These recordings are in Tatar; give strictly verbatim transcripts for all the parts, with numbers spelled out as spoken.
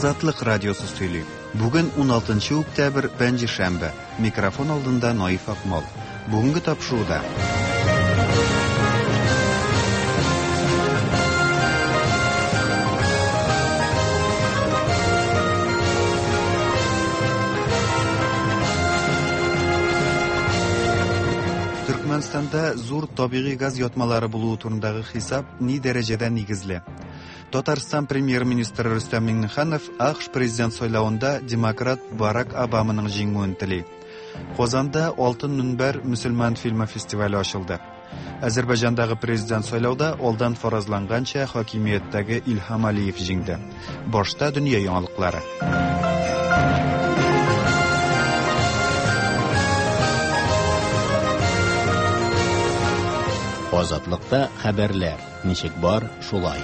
Азатлык радиосы сөйли. Бүген он алтынчы октябрь, пәнҗешәмбе. Микрофон алдында Наиф Акмал. Бүгенге тапшыруда. Түркменстанда зур табигый газ ятмалары булуы турындагы хисап ни дәрәҗәдә нигезле? Татарстан премьер-министры Рөстәм Миңнеханов АКШ президент сайлауында демократ Барак Обаманың җиңүен тели. Казанда Алтын мөнбәр мөселман фильмы фестивале ачылды. Азәрбайҗандагы президент сайлауда алдан фаразланганча хакимияттәге Илһам Алиев җиңде. Башта дөнья яңалыклары. Азатлыкта хәбәрләр. Ничек бар, шулай.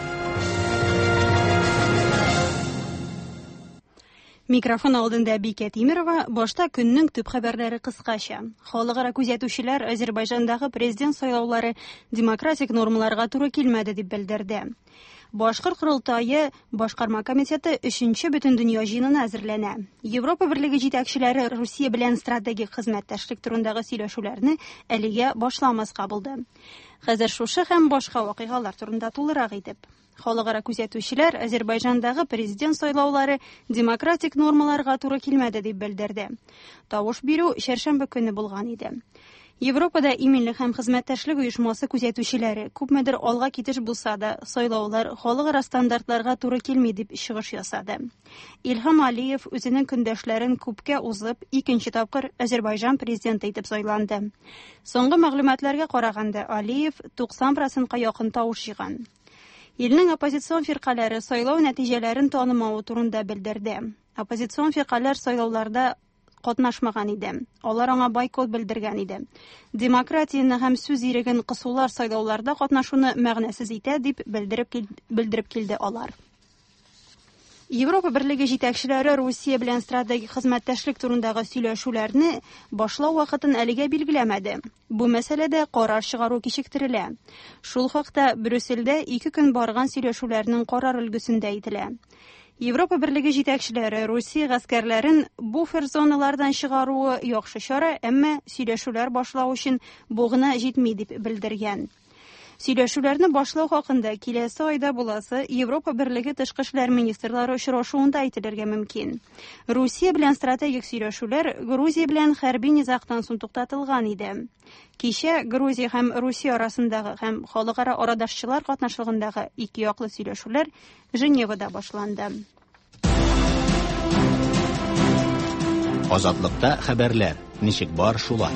Микрофон алдында Бикә Тимирова, башта көннең төп хәбәрләре кыскача. Халыкара күзәтүчеләр Азәрбайҗандагы президент сайлаулары демократик нормаларга туры килмәде дип белдерде. Башкорт Курултайы башкарма комитеты өченче Бөтендөнья җыенына әзерләнә. Европа Берлеге җитәкчеләре Русия белән стратегик хезмәттәшлек турындагы сөйләшүләрне әлегә башламаска булды. Хәзер шушы һәм башка вакыйгалар турында тулырак итеп. Халыкара күзәтүчеләр Азәрбайҗандагы президент сайлаулары демократик нормаларга туры килмәде дип белдерде. Тавыш бирү чәршәмбе көне булган иде. Европада иминлек һәм хезмәттәшлек оешмасы күзәтүчеләре күпмедер алга китеш булса да, сайлаулар халыкара стандартларга туры килми дип чыгыш ясады. Илһам Алиев үзенең көндәшләрен күпкә узып, икенче тапкыр Азәрбайҗан президенты итеп сайланды. Соңгы мәгълүматларга караганда, Алиев туксан процентка якын тавыш җыйган. Илнең оппозицион фиркалары сайлау нәтиҗәләрен танымау турында белдерде. Оппозицион фиркалар сайлауларда катнашмаган иде. Алар аңа бойкот белдергән иде. Демократияны һәм сүз иреген кысулар сайлауларда катнашуны мәгънәсез итә дип белдереп кил, белдереп килде алар. Европа Берлеге җитәкчеләре Русия белән стратегик хезмәттәшлек турындагы сөйләшүләрне башлау вакытын әлегә билгеләмәде. Бу мәсьәләдә карар чыгару кичектерелә. Шул хакта Брюссельдә ике көн барган сөйләшүләрнең карар өлгесендә әйтелә. Европа Берлеге җитәкчеләре Русия гаскәрләрен буфер зоналардан чыгаруы яхшы чара, әмма сөйләшүләр башлау өчен бу гына җитми дип белдергән. Сөйләшүләрне башлау хакында киләсе айда буласы Европа Берлеге тышкы эшләр министрлары очрашуында әйтелергә мөмкин. Русия белән стратегик сөйләшүләр Грузия белән хәрби низагтан соң туктатылган иде. Кичә Грузия һәм Русия арасындагы һәм халыкара арадашчылар катнашлыгындагы ике яклы сөйләшүләр Женевада башланды. Азатлыкта хәбәрләр. Ничек бар, шулай.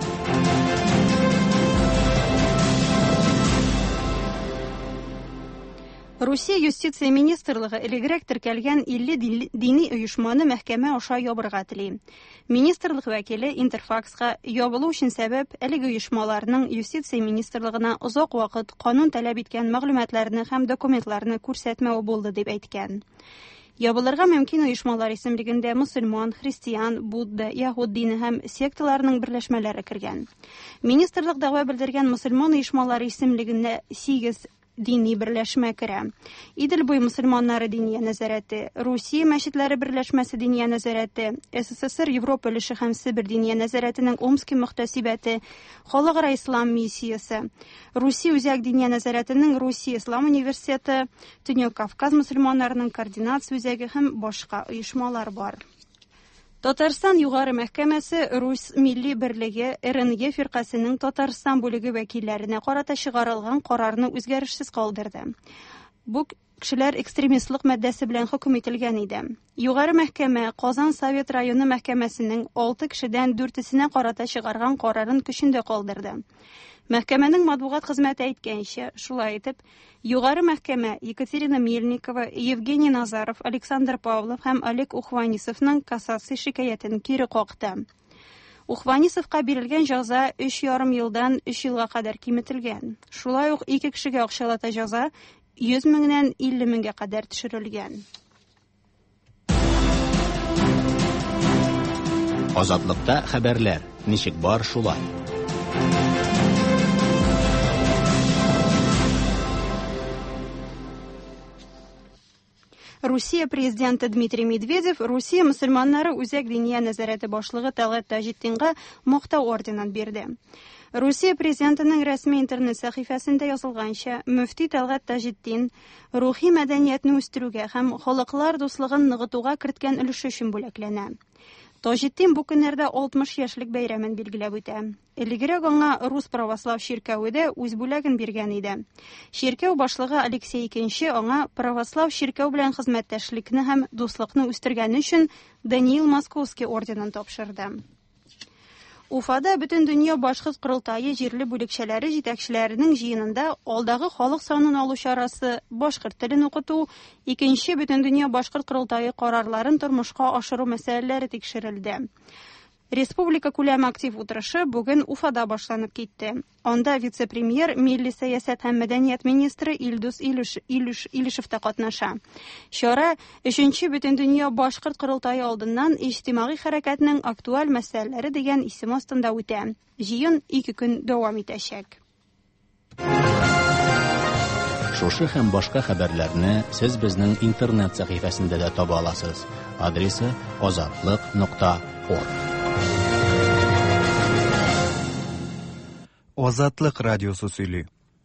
Русия юстиция министрлыгы элегрәк теркәлгән илле дини оешманы мәхкәмә аша ябырга тели. Министрлык вәкиле Интерфакска ябылу өчен сәбәп әлеге оешмаларның юстиция министрлыгына озак вакыт канун таләп иткән мәгълүматларны һәм документларны күрсәтмәү булды дип әйткән. Ябылырга мөмкин оешмалар исемлегендә мөселман, христиан, будда, яһуд дине һәм секталарының берләшмәләре кергән. Министрлык дәгъва белдергән мөселман оешмалары исемлегендә сигез дини берләшмә керә. Идел буй мөселманнары дини нәзарәте, Русия мәчетләре берләшмәсе дини нәзарәте, СССР Европа өлеше һәм Сибир дини нәзарәтенең Омский мөхтәсибәте, Халыкара ислам миссиясе, Русия үзәк дини нәзарәтенең Русия ислам университеты, Төньяк Кавказ мөселманнарының координация үзәге һәм башка оешмалар бар. Татарстан югары мәхкәмәсе Рус Милли берлеге эр эн гэ фиркасының Татарстан бүлеге вәкилләренә карата чыгарылган карарны үзгәрешсез калдырды. Бу кешеләр экстремистлык маддәсе белән хөкем ителгән иде. Югары мәхкәмә Казан Совет районы мәхкәмәсенең алты кешедән дүртесенә карата чыгарган карарын көчендә калдырды. Мәхкәмәнең матбугат хезмәте әйткәнчә, шулай итеп, югары мәхкәмә Екатерина Мельникова, Евгений Назаров, Александр Павлов һәм Олег Ухванисовның кассация шикаятен кире какты. Ухванисовка бирелгән җәза өч ярым елдан өч елга кадәр киметелгән. Шулай ук ике кешегә акчалата җәза йөз меңнән илле меңгә кадәр төшерелгән. Азатлыкта хәбәрләр. Ничек бар, шулай. Русия Россия президенты Дмитрий Медведев Россия мөселманнары үзәк диния нәзарәте башлыгы Талгат Таҗетдинга мактау орденын бирде. Россия президентының рәсми интернет сәхифәсендә язылганча, мөфти Талгат Таҗетдин рухи мәдәниятне үстерүгә һәм халыклар дуслыгын ныгытуга керткән өлеше өчен бүләкләнә. Таҗетдин бу көннәрдә алтмыш яшьлек бәйрәмен билгеләп үтә. Элегрәк аңа Рус православ ширкәве дә үз бүләген биргән иде. Ширкәү башлыгы Алексей икенче аңа православ ширкәү белән хезмәттәшлекне һәм дуслыкны үстергәне өчен Даниил Московский орденын тапшырды. Уфада бөтен дөнья башкорт курултайы җирле бүлекчәләре җитәкчеләренең җыенында алдагы халык санын алу чарасы, башкорт телен укыту, икенче бөтен дөнья башкорт курултайы карарларын тормышка ашыру мәсьәләләре тикшерелде. Республика күләме актив утырышы бүген Уфада башланып китте. Анда вице-премьер, милли сәясәт һәм мәдәният министры Илдус Илишев та катнаша. Чара өченче бөтен дөнья башкорт курултайы алдыннан иҗтимагый хәрәкәтнең актуаль мәсьәләләре дигән исем астында үтә. Җыен ике көн дәвам итәчәк. Шушы һәм башка хәбәрләрне сез безнең интернет сәхифәсендә дә таба аласыз. Адресы азатлык нокта орг. Азатлык радиосы сөйли.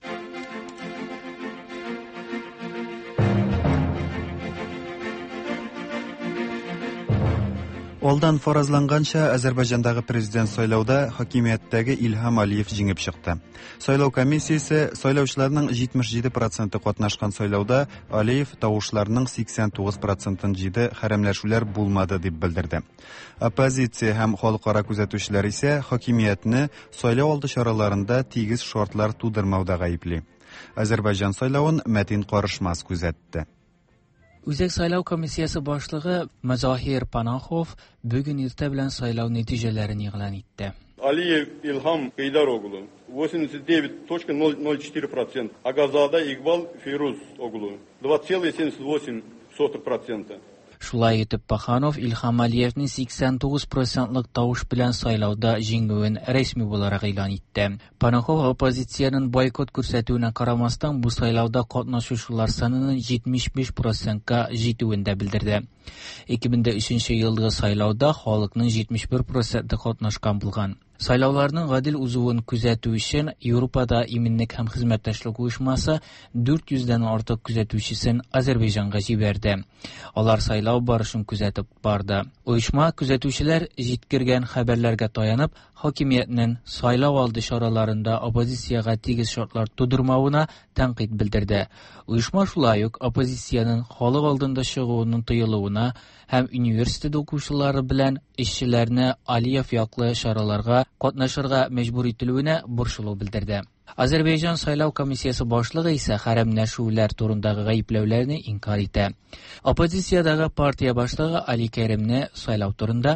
Алдан фаразланганча, Азербайҗандагы президент сайлауда хакимияттәге Илһам Алиев җиңеп чыкты. Сайлау комиссиясе сайлаучыларның җитмеш җиде проценты катнашкан сайлауда Алиев тавышларның сиксән тугыз процентын җиде, хәрәмләшүләр булмады дип белдерде. Оппозиция һәм халыкара күзәтүчеләр исә хакимиятне сайлау алды чараларында тигез шартлар тудырмауда гаепли. Азербайҗан сайлавын Мәтин Карышмас күзәтте. Үзәк сайлау комиссиясе башлыгы Мазахир Панахов бүген иртә белән сайлау нәтиҗәләрен игълан итте. Алиев Илхам Гайдароглу восемьдесят девять целых ноль четыре процента, Агазада Игбал Фирус Оглу двадцать целых семьдесят восемь сотых процента. Шулай итеп, Паханов Илхам Алиевның сиксән тугыз процентлык тавыш белән сайлауда җиңүен рәсми буларак игълан итте. Панахов оппозициянең бойкот күрсәтүенә карамастан бу сайлауда катнашучылар санының җитмеш биш процентка җитүен дә белдерде. ике мең өченче елдагы сайлауда халыкның җитмеш бер проценты катнашкан булган. Сайлауларның гадел узуын күзәтү өчен Европада иминлек һәм хезмәттәшлек оешмасы дүрт йөздән артык күзәтүчесен Азербайҗанга җибәрде. Алар сайлау барышын күзәтеп барды. Оешма күзәтүчеләр җиткергән хәбәрләргә таянып, хакимиятнең сайлау алды чараларында оппозициягә тигез шартлар тудырмавына тәнкыйть белдерде. Оешма шулай ук оппозициянең халык алдында чыгуының тыелуына һәм университет укучылары белән эшчеләрне Алиев яклы чараларга катнашырга мәҗбүр ителүенә борчылу белдерде. Азербайҗан сайлау комиссиясе башлыгы исә хәрәмләшүләр турындагы гаепләүләрне инкар итә. Оппозициядагы партия башлыгы Али Кәримне сайлау турында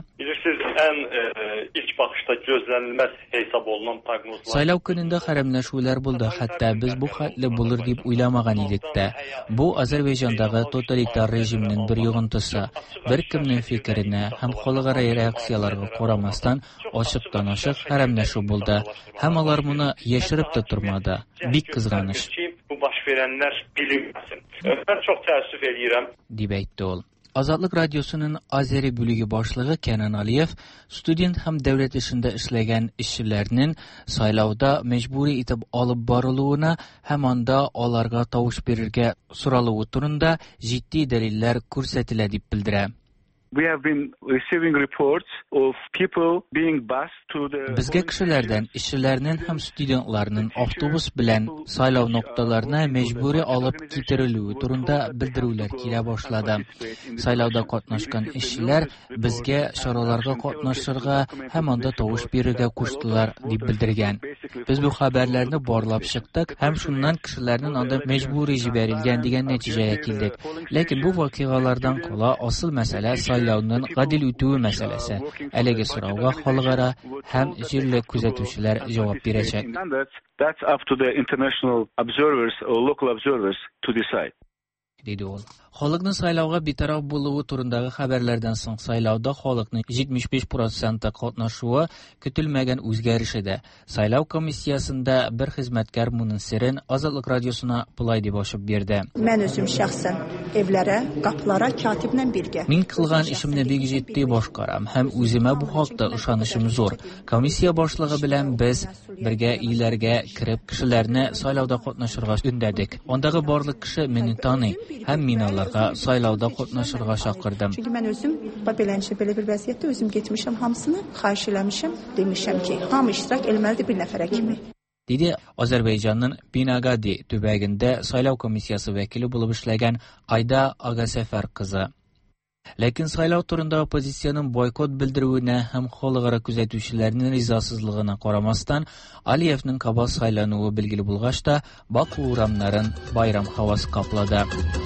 Сайлау көнендә хәрәмләшүләр булды, хәтта без бу хәтле булыр дип уйламаган идек тә. Бу Азербайҗандагы тоталитар режимның бер йогынтысы. Беркемнең фикеренә һәм халыкара реакцияларга карамастан ачыктан-ачык хәрәмләшү булды. Һәм алар моны яшереп тә тормады. Бик кызганыч. Bu baş verənlər bilinməsin. Mən çox təəssüf edirəm. Дип әйтте ул. Азатлык радиосының Азери бүлеге башлыгы Кенан Алиев студент һәм дәүләт эшендә эшләгән эшчеләрнең сайлауда мәҗбүри итеп алып барылуына һәм анда аларга тавыш бирергә соралуы турында җитди дәлилләр күрсәтелә дип белдерә. We have been receiving reports of people being bused to the Безгә кешеләрдән эшчеләрнең һәм студентларның автобус белән сайлау нокталарына мәҗбүри алып китерелүе турында белдерүләр килә башлады. Сайлауда катнашкан эшчеләр безгә чараларга катнашырга һәм анда тавыш бирергә куштылар дип белдергән. Без бу хәбәрләрне барлап чыктык һәм шуннан кешеләрнең анда мәҗбүри җибәрелгән дигән нәтиҗәгә килдек. Ләкин бу вакыйгалардан кала асыл мәсьәлә сайлауның гадел үтүе мәсьәләсе. Әлеге сорауга халыкара һәм җирле күзәтүчеләр җавап бирәчәк. That's up to the international observers or local observers to decide. Диде ул. Халыкның сайлауга битараф булуы турындагы хәбәрләрдән соң сайлауда халыкның җитмеш биш проценты катнашуы көтелмәгән үзгәреш иде. Сайлау комиссиясында бер хезмәткәр моның сирен Азатлык радиосына булай дип ачып бирде. Мен үзем шәхсән evләрә, капылара катиб белән биргә. Мин кылган эшемне бик җитди башкарам һәм үземә бу хакта ышанычым зур. Комиссия башлыгы белән без бергә өйләргә кирип кешеләрне сайлауда катнашырга өндәдек. Андагы барлык кеше мине таный һәм мин аларга сайлауда катнашырга чакырдым. Чөнки мен үзем попелянчы беле бер вазiyatda үзем кетмишем хамсыны хәйш eləmişəm, demişəm ki, hamı iştirak etməlidir bir nəfərə kimi. Диде Азербайҗанның Бинагади төбәгендә сайлау комиссиясы вәкиле булып эшләгән Айда Агасәфәр кызы. Ләкин сайлау турында оппозициянең бойкот белдерүенә һәм халыкара күзәтүчеләрнең ризасызлыгына карамастан, Алиевның кабат сайлануы билгеле булгач та, Баку урамнарын байрам һавасы каплады.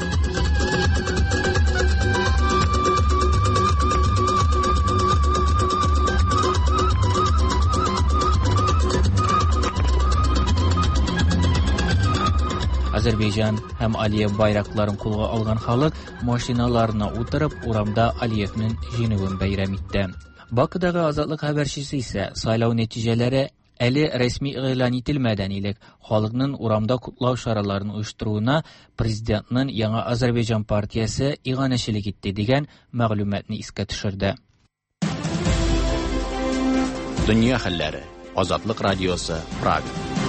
Азербайҗан һәм Алиев байракларын кулга алган халык машиналарына утырып урамда Алиевның җиңүен бәйрәм итте. Бакыдагы Азатлык хәбәрчесе исә сайлау нәтиҗәләре әле рәсми игълан ителмәгән илек, халыкның урамда кутлау чараларын оештыруына президентның Яңа Азербайҗан партиясе иганәчелек итте дигән мәгълүматны искә төшерде. Дөнья хәлләре. Азатлык радиосы, Прага.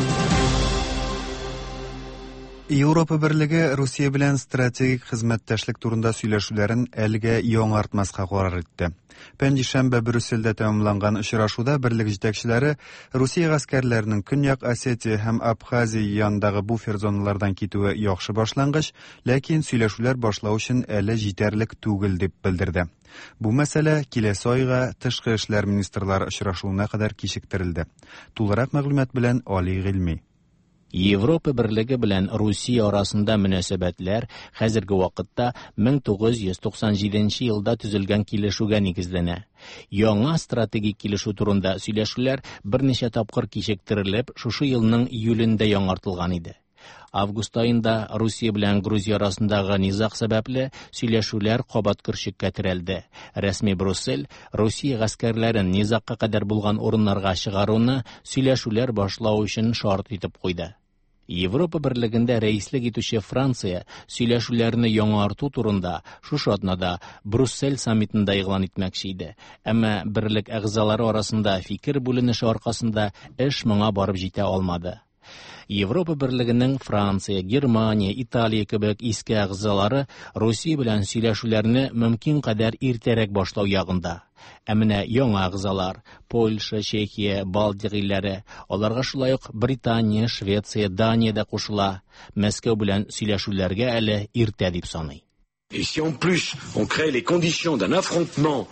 Европа Берлеге Русия белән стратегик хезмәттәшлек турында сөйләшүләрен әлегә яңартмаска карар итте. Пәнҗешәмбе Брюссельдә тәмамланган очрашуда берлек җитәкчеләре Русия гаскәрләренең Көньяк Осетия һәм Абхазия янындагы буфер зоналардан китүе яхшы башлангыч, ләкин сөйләшүләр башлау өчен әле җитәрлек түгел дип белдерде. Бу мәсьәлә киләсе айга тышкы эшләр министрлары очрашуына кадәр кичектерелде. Тулырак мәгълүмат белән Али Гыйльми. Европа Берлеге белән Русия арасында мөнәсәбәтләр хәзерге вакытта мең тугыз йөз туксан җиденче елда төзелгән килешүгә нигезләнә. Яңа стратегик килешү турында сөйләшүләр берничә тапкыр кичектерелеп, шушы елның июлендә яңартылган иде. Август айында Русия белән Грузия арасындагы низак сәбәпле сөйләшүләр кабат көрчеккә терәлде. Рәсми Брюссель Русия гаскәрләрен низакка кадәр булган урыннарга чыгаруны сөйләшүләр башлау өчен шарт итеп куйды. Европа Берлегендә рәислек итүче Франция сөйләшүләрне яңарту турында шушы атнада Брюссель саммитында игълан итмәкче иде. Әмма берлек әгъзалары арасында фикер бүленеше аркасында эш моңа барып җитә алмады. Европа Берлегенең Франция, Германия, Италия кебек иске әгъзалары Русия белән сөйләшүләрне мөмкин кадәр иртәрәк башлау ягында. Ә менә яңа әгъзалар Польша, Чехия, Балтик илләре, аларга шулай ук Британия, Швеция, Дания да кушыла. Мәскәү белән сөйләшүләргә әле иртә дип саный. Et si en plus on crée les conditions d'un affrontement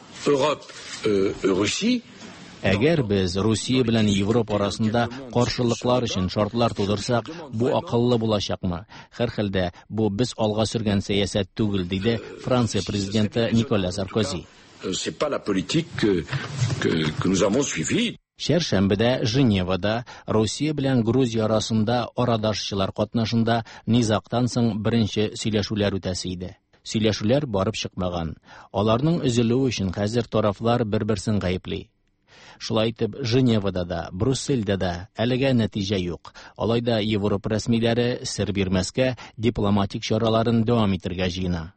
Europe-Russie, Әгәр без Русия белән Европа арасында каршылыклар өчен шартлар тудырсак, бу акыллы булачакмы? Һәрхәлдә бу без алга сөргән сәясәт түгел, диде Франция президенты Николя Саркози. C'est pas la politique que, que, que nous avons suivie. Шәршәмбедә Женевада Русия белән Грузия арасында арадашчылар катнашында низактан соң беренче сөйләшүләр үтәсе иде. Сөйләшүләр барып чыкмаган. Аларның өзелүе өчен хәзер тарафлар бер-берсен гаепли. Шулай итеп, Женевада да, Брюссельдә дә әлегә нәтиҗә юк. Алайда Европа рәсмиләре сер бирмәскә дипломатик чараларын дәвам итәргә җыена.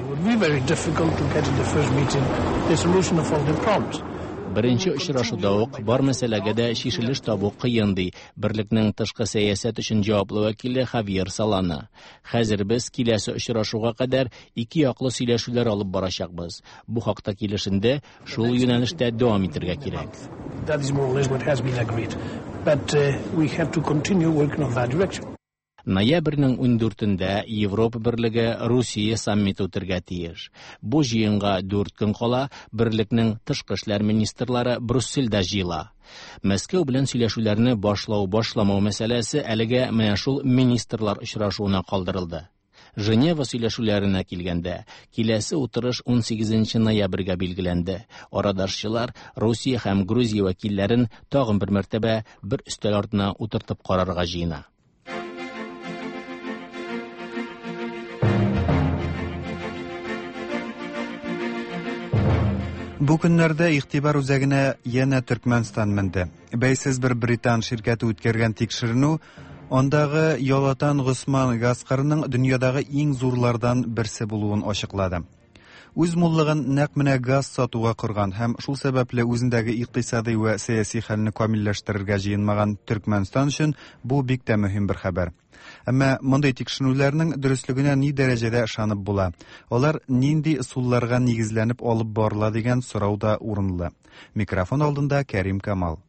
Беренче очрашуда ук бар мәсьәләгә дә шишелеш табу кыен ди берлекнең тышкы сәясәт өчен җаваплы вәкиле Хавьер Салана. Хәзер без киләсе очрашуга кадәр ике яклы сөйләшүләр алып барачакбыз. Бу хакта килешендә шул юнәлештә дәвам итәргә кирәк. That is more or less what has been agreed. But uh, we have to continue working on that direction. Ноябрьнең ундүртендә Европа Берлеге Русия саммиты үтәргә тиеш. Бу җыенга дүрт көн кала берлекнең тышкы эшләр министрлары Брюссельдә җыела. Мәскәү белән сөйләшүләрне башлау башламау мәсьәләсе әлегә менә шул министрлар очрашуына калдырылды. Женева сөйләшүләренә килгәндә, киләсе утырыш он сигезенче ноябрьгә билгеләнде. Арадашчылар Русия һәм Грузия вәкилләрен тагын бер мәртәбә бер өстәл артына утыртып карарга җыена. Бу көннәрдә игътибар үзәгенә яна Төркмәнстан менде. Бәйсез бер британ şirkәте үткәргән тикшеренү Ондагы Ялатан Госман газ кырының дөньядагы иң зурлардан берсе булуын ачыклады. Үз муллыгын нәкъ менә газ сатуга корган һәм шул сәбәпле үзендәге икътисади ва сияси хәлне камилләштерергә җыенмаган Төркмәнстан өчен бу бик тә мөһим бер хәбәр. Әмма мондый тикшерүләрнең дөрестлегенә ни дәрәҗәдә ышанып була? Алар нинди ысулларга нигезләнеп алып барыла дигән сорау да урынлы. Микрофон алдында Кәрим Камал.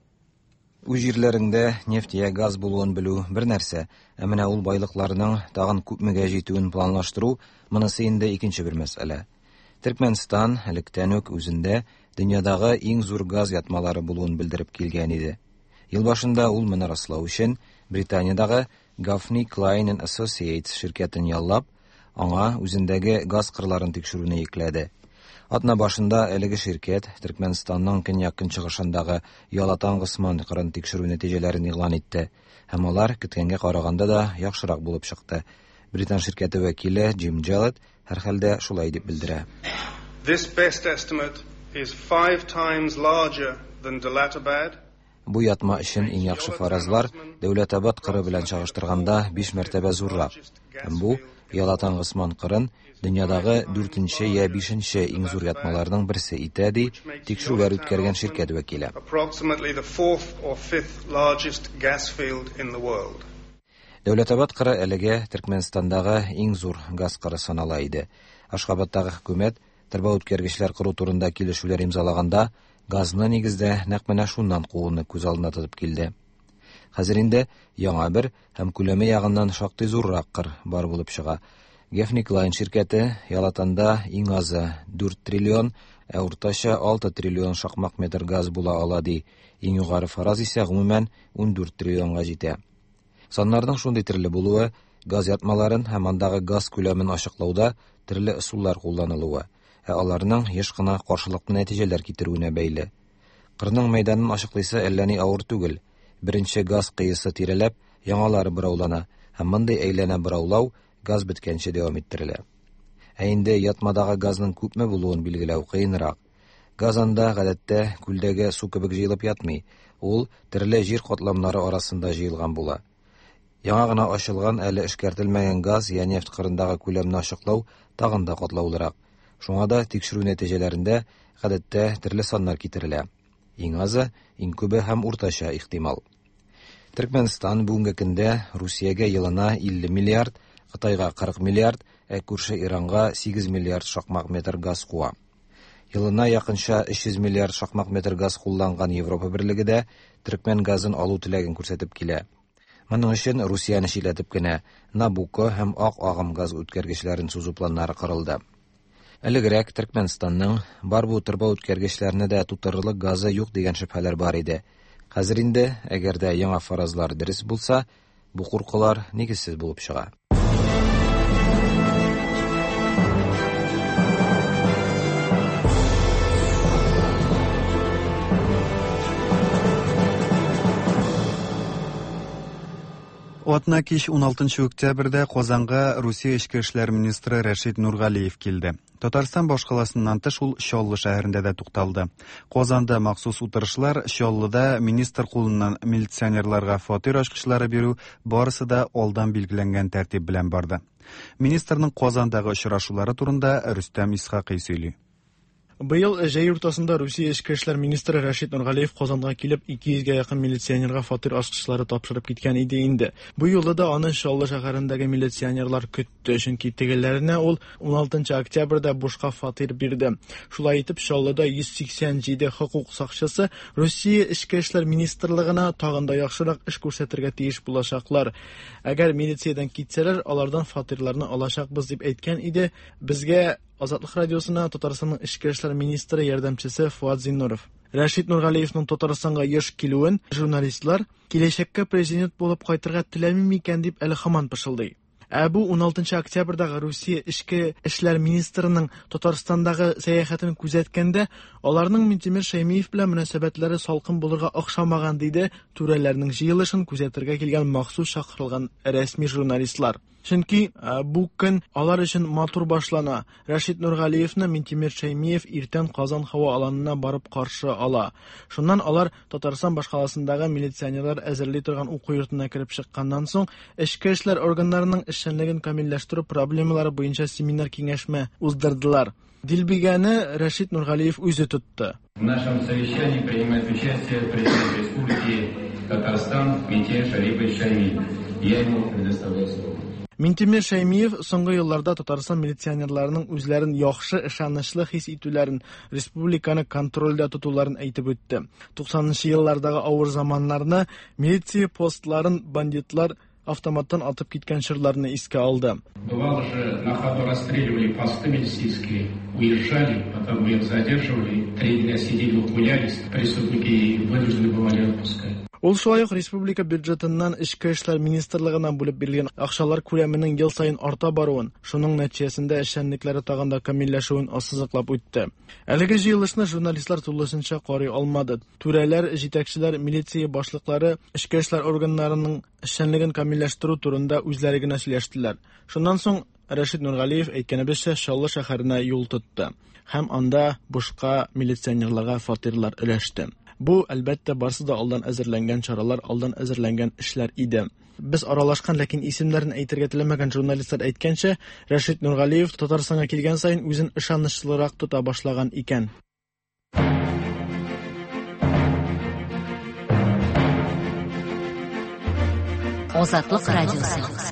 Үз җирләрендә нефтья газ булуын белү бер нәрсә, ә менә ул байлыкларның тагын күпмегә җитүен планлаштыру монысы инде икенче бер мәсьәлә. Төркмәнстан электән үк үзендә дөньядагы иң зур газ ятмалары булуын белдереп килгән иде. Ел башында ул моны раслау өчен Британиядагы Gaffney Klein and Associates şirkәтен яллап, аңа үзендәге газ кырларын тикшерүне йөкләде. Атна башында әлеге şirkәт Төркмәнстанның көньяк көнчыгышындагы Ялатан Госман кырын тикшерү нәтиҗәләрен игълан итте, һәм алар көткәнгә караганда да яхшырак булып чыкты. Британ şirkәте вәкиле Джим Джеллет һәрхәлдә шулай дип белдерә. This best estimate is five times larger than Dalatabad. Бу ятма өчен иң яхшы фаразлар Дәүләтабад кыры белән чагыштырганда биш мәртәбә зуррак. Һәм бу Ялатан Госман кырын дөньядагы дүртенче я бишенче иң зур ятмаларның берсе итә ди тикшерүләр үткәргән şirkәт вәкиле. Approximately the fourth or fifth largest gas field in the world. Дәүләтабад кыры әлегә Төркмәнстандагы иң зур газ кыры санала иде. Ашхабадтагы хөкүмәт тырба үткәргечләр кору турында килешүләр имзалаганда газны нигездә нәкъ менә шуннан кууны күз алдына тотып килде. Хәзер инде яңа бер һәм күләме ягыннан шактый зуррак кыр бар булып чыга. Gaffney Klein şirkәте Ялатанда иң азы дүрт триллион, ә уртача алты триллион шакмак метр газ була ала ди. Иң югары фараз исә гомумән ундүрт триллионга җитә. Саннарның шундый төрле булуы, газ ятмаларын һәм андагы газ күләмен ачыклауда төрле ысуллар кулланылуы, ә аларның еш кына каршылыклы нәтиҗәләр китерүенә бәйле. Кырның мәйданын ачыклыйсы әллә ни авыр түгел. Беренче газ кыйысы тирәләп, яңалары быраулана, һәм мондый әйләнә быраулау газ беткәнче дәвам иттерелә. Ә инде ятмадагы газның күпме булуын билгеләү кыенрак. Газ анда гадәттә күлдәге су кебек җыелып ятмый, ул төрле җир катламнары арасында җыелган була. Яңа гына ачылган әле эшкәртелмәгән газ я нефть кырындагы күләмне ачыклау тагын да катлаулырак. Шуңа да тикшерү нәтиҗәләрендә гадәттә төрле саннар китерелә. Иң азы, иң күбе һәм уртача ихтимал. Төркмәнстан бүгенге көндә Русиягә елына илле миллиард, Кытайга кырык миллиард, ә күрше Иранга сигез миллиард шакмак метр газ куа. Елына якынча өч йөз миллиард шакмак метр газ кулланган Европа берлеге дә Төркмән газын алу теләген күрсәтеп килә. Моның өчен Русияны шиләтеп кенә Набуко һәм Ак агым газ үткәргечләрен сузу планнары корылды. Элегрәк Төркмәнстанның бар бу тырба үткәргечләрне дә тутырырлык газы юк дигән шөбһәләр бар иде. Хәзер инде, әгәр дә яңа фаразлар дөрес булса, бу куркулар нигезсез булып чыга. Атна кич он алтынчы октябрьдә Казанга Русия эчке эшләр министры Рәшит Нургалиев килде. Татарстан башкаласыннан тыш ул Чаллы шәһәрендә дә тукталды. Казанда махсус утырышлар, Чаллыда министр кулыннан милиционерларга фатир ачкычлары бирү барысы да алдан билгеләнгән тәртип белән барды. Министрның Казандагы очрашулары турында Рөстәм Исхакый сөйли. Быел җәй уртасында Русия эчке эшләр министры Рәшит Нургалиев Казанга килеп ике йөзгә якын милиционерга фатир ачкычлары тапшырып киткән иде инде. Бу юлы да аны Чаллы шәһәрендәге милиционерлар көтте, чөнки тегеләренә ул он алтынчы октябрьдә бушка фатир бирде. Шулай итеп, Чаллыда йөз сиксән җиде хокук сакчысы Русия эчке эшләр министрлыгына тагын да яхшырак эш күрсәтергә тиеш булачаклар. Әгәр милициядән китсәләр, алардан фатирларны алачакбыз дип әйткән иде. Безгә Азатлык радиосына Татарстанның эчке эшләр министры ярдәмчесе Фуат Зиннуров. Рәшит Нургалиевның Татарстанга еш килүен журналистлар киләчәккә президент булып кайтырга теләми микән дип әле һаман пышылдый. Ә бу он алтынчы октябрьдәге Русия эчке эшләр министрының Татарстандагы сәяхәтен күзәткәндә, аларның Минтимер Шәймиев белән мөнәсәбәтләре салкын булырга охшамаган диде түрәләрнең җыелышын күзәтергә килгән махсус чакырылган рәсми журналистлар. Чөнки бу көн алар өчен матур башлана. Рәшит Нургалиевны Минтимер Шәймиев иртән Казан һава аланына барып каршы ала. Шуннан алар Татарстан башкаласындагы милиционерлар әзерли торган уку йортына кирип чыкканнан соң, эчке эшләр органнарының эшчәнлеген камилләштерү проблемалары буенча семинар киңәшмә уздырдылар. Дилбегәне Рәшит Нургалиев үзе тотты. В нашем совещании принимает участие президент Республики Татарстан Минтимер Шарипович Шәймиев. Я ему предоставляю слово. Минтимер Шәймиев соңгы елларда Татарстан милиционерларының үзләрен яхшы, ышанычлы хис итүләрен, республиканы контрольдә тотуларын әйтеп үтте. туксанынчы еллардагы авыр заманнарны, милиция постларын бандитлар автоматтан атып киткән чорларны искә алды. Бывало же, на ходу расстреливали посты милицейские, уезжали, потом их задерживали, три дня сидели, ухмылялись, преступники вынуждены бывали отпускать. Ул шулай ук республика бюджетыннан эчке эшләр министрлыгына бүлеп бирелгән акчалар күләменең ел сайын арта баруын, шуның нәтиҗәсендә эшчәнлекләре тагын да камилләшүен ассызыклап үтте. Әлеге җыелышны журналистлар тулысынча карый алмады. Түрәләр, җитәкчеләр, милиция башлыклары эчке эшләр органнарының эшчәнлеген камилләштерү турында үзләре генә сөйләштеләр. Шуннан соң Рәшит Нургалиев әйткәнебезчә Шаллы шәһәренә юл тотты һәм анда бушка милиционерларга фатирлар өләште. Бу, әлбәттә, барсы да алдан әзерләнгән чаралар, алдан әзерләнгән эшләр иде. Без аралашкан, ләкин исемнәрен әйтергә теләмәгән журналистлар әйткәнчә, Рәшит Нургалиев Татарстанга килгән сайын үзен ышанычлырак тота башлаган икән. Азатлык радиосы.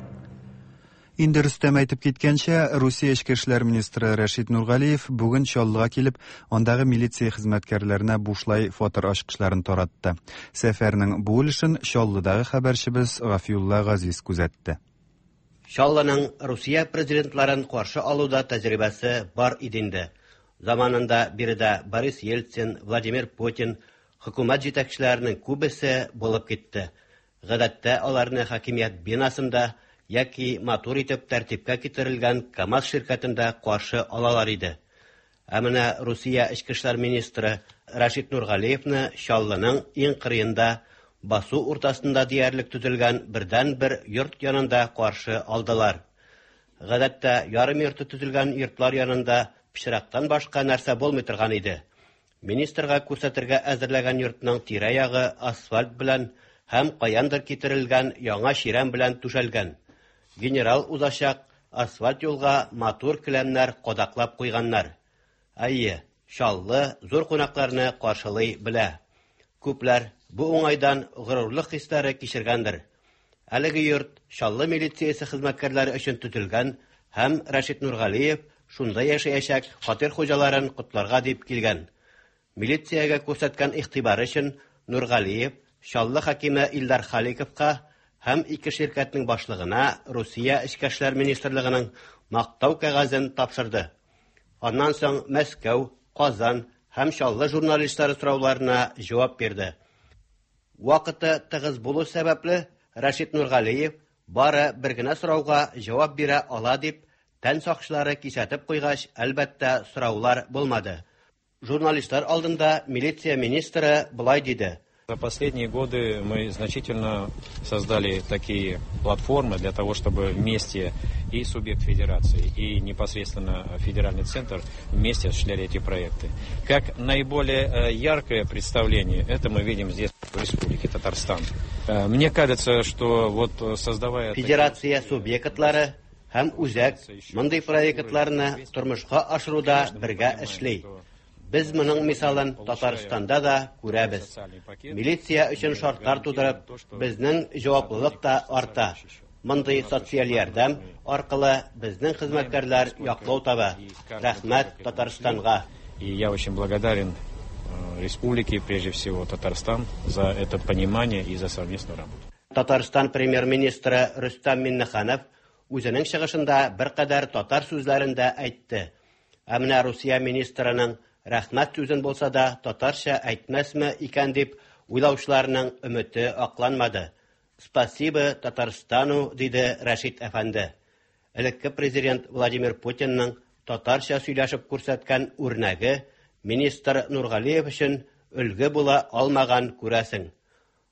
Инде Рөстәм әйтеп киткәнчә, Русия эчке эшләр министры Рәшит Нургалиев бүген Чаллыга килеп, андагы милиция хезмәткәрләренә бушлай фотор ачкычларын таратты. Сәфәрнең бу өлешен Чаллыдагы хәбәрчебез Гафиулла Газиз күзәтте. Чаллының Русия президентларын каршы алуда тәҗрибәсе бар иде инде. Заманында биредә Борис Ельцин, Владимир Путин, хөкүмәт җитәкчеләренең күбесе булып китте. Гадәттә аларны хакимият бинасында яки матур итеп тәртипкә китерелгән КАМАЗ ширкәтендә каршы алалар иде. Ә менә Русия эчке эшләр министры Рәшит Нургалиевны Чаллының иң кырыенда басу уртасында диярлек төзелгән бердән-бер йорт янында каршы алдылар. Гадәттә ярым йорты төзелгән йортлар янында пычрактан башка нәрсә булмый торган иде. Министрга күрсәтергә әзерләгән йортның тирә-ягы асфальт белән һәм каяндыр китерелгән яңа чирәм белән түшәлгән. Генерал узачак асфальт юлга матур келәмнәр кадаклап куйганнар. Әйе, Чаллы зур кунакларны каршылый белә. Күпләр бу уңайдан горурлык хисләре кичергәндер. Әлеге йорт Чаллы милициясе хезмәткәрләре өчен төзелгән һәм Рәшит Нургалиев шунда яшәячәк фатир хуҗаларын котларга дип килгән. Милициягә күрсәткән игътибары өчен Нургалиев Чаллы хакиме Илдар Халиковка һәм ике ширкәтнең башлыгына Русия эчке эшләр министрлыгының мактау кәгазен тапшырды. Аннан соң Мәскәү, Казан һәм Чаллы журналистлары сорауларына җавап бирде. Вакыты тыгыз булу сәбәпле Рәшит Нургалиев бары бер генә сорауга җавап бирә ала дип тән сакчылары кисәтеп куйгач, әлбәттә сораулар булмады. Журналистлар алдында милиция министры былай диде: За последние годы мы значительно создали такие платформы для того, чтобы вместе и субъект федерации, и непосредственно федеральный центр вместе осуществляли эти проекты. Как наиболее яркое представление, это мы видим здесь, в Республике Татарстан. Мне кажется, что вот создавая... Федерация субъектлары һәм үзәк мондый проектларны тормышка ашыруда бергә эшли. Без моның мисалын Татарстанда да күрәбез. Милиция өчен шартлар тудырып, безнең җаваплылык та арта. Мондый социаль ярдәм аркылы безнең хезмәткәрләр яклау таба. Рәхмәт Татарстанга. И я очень благодарен республике, прежде всего Татарстан, за это понимание и за совместную работу. Татарстан премьер-министры Рөстәм Миннеханов үзенең чыгышында бер кадәр татар сүзләрендә әйтте. Ә менә Русия министрының рәхмәт сүзен булса да татарча әйтмәсме икән дип уйлаучыларның өмете акланмады. Спасибо Татарстану, диде Рәшит әфәнде. Элекке президент Владимир Путинның татарча сөйләшеп күрсәткән үрнәге министр Нургалиев өчен өлге була алмаган күрәсең.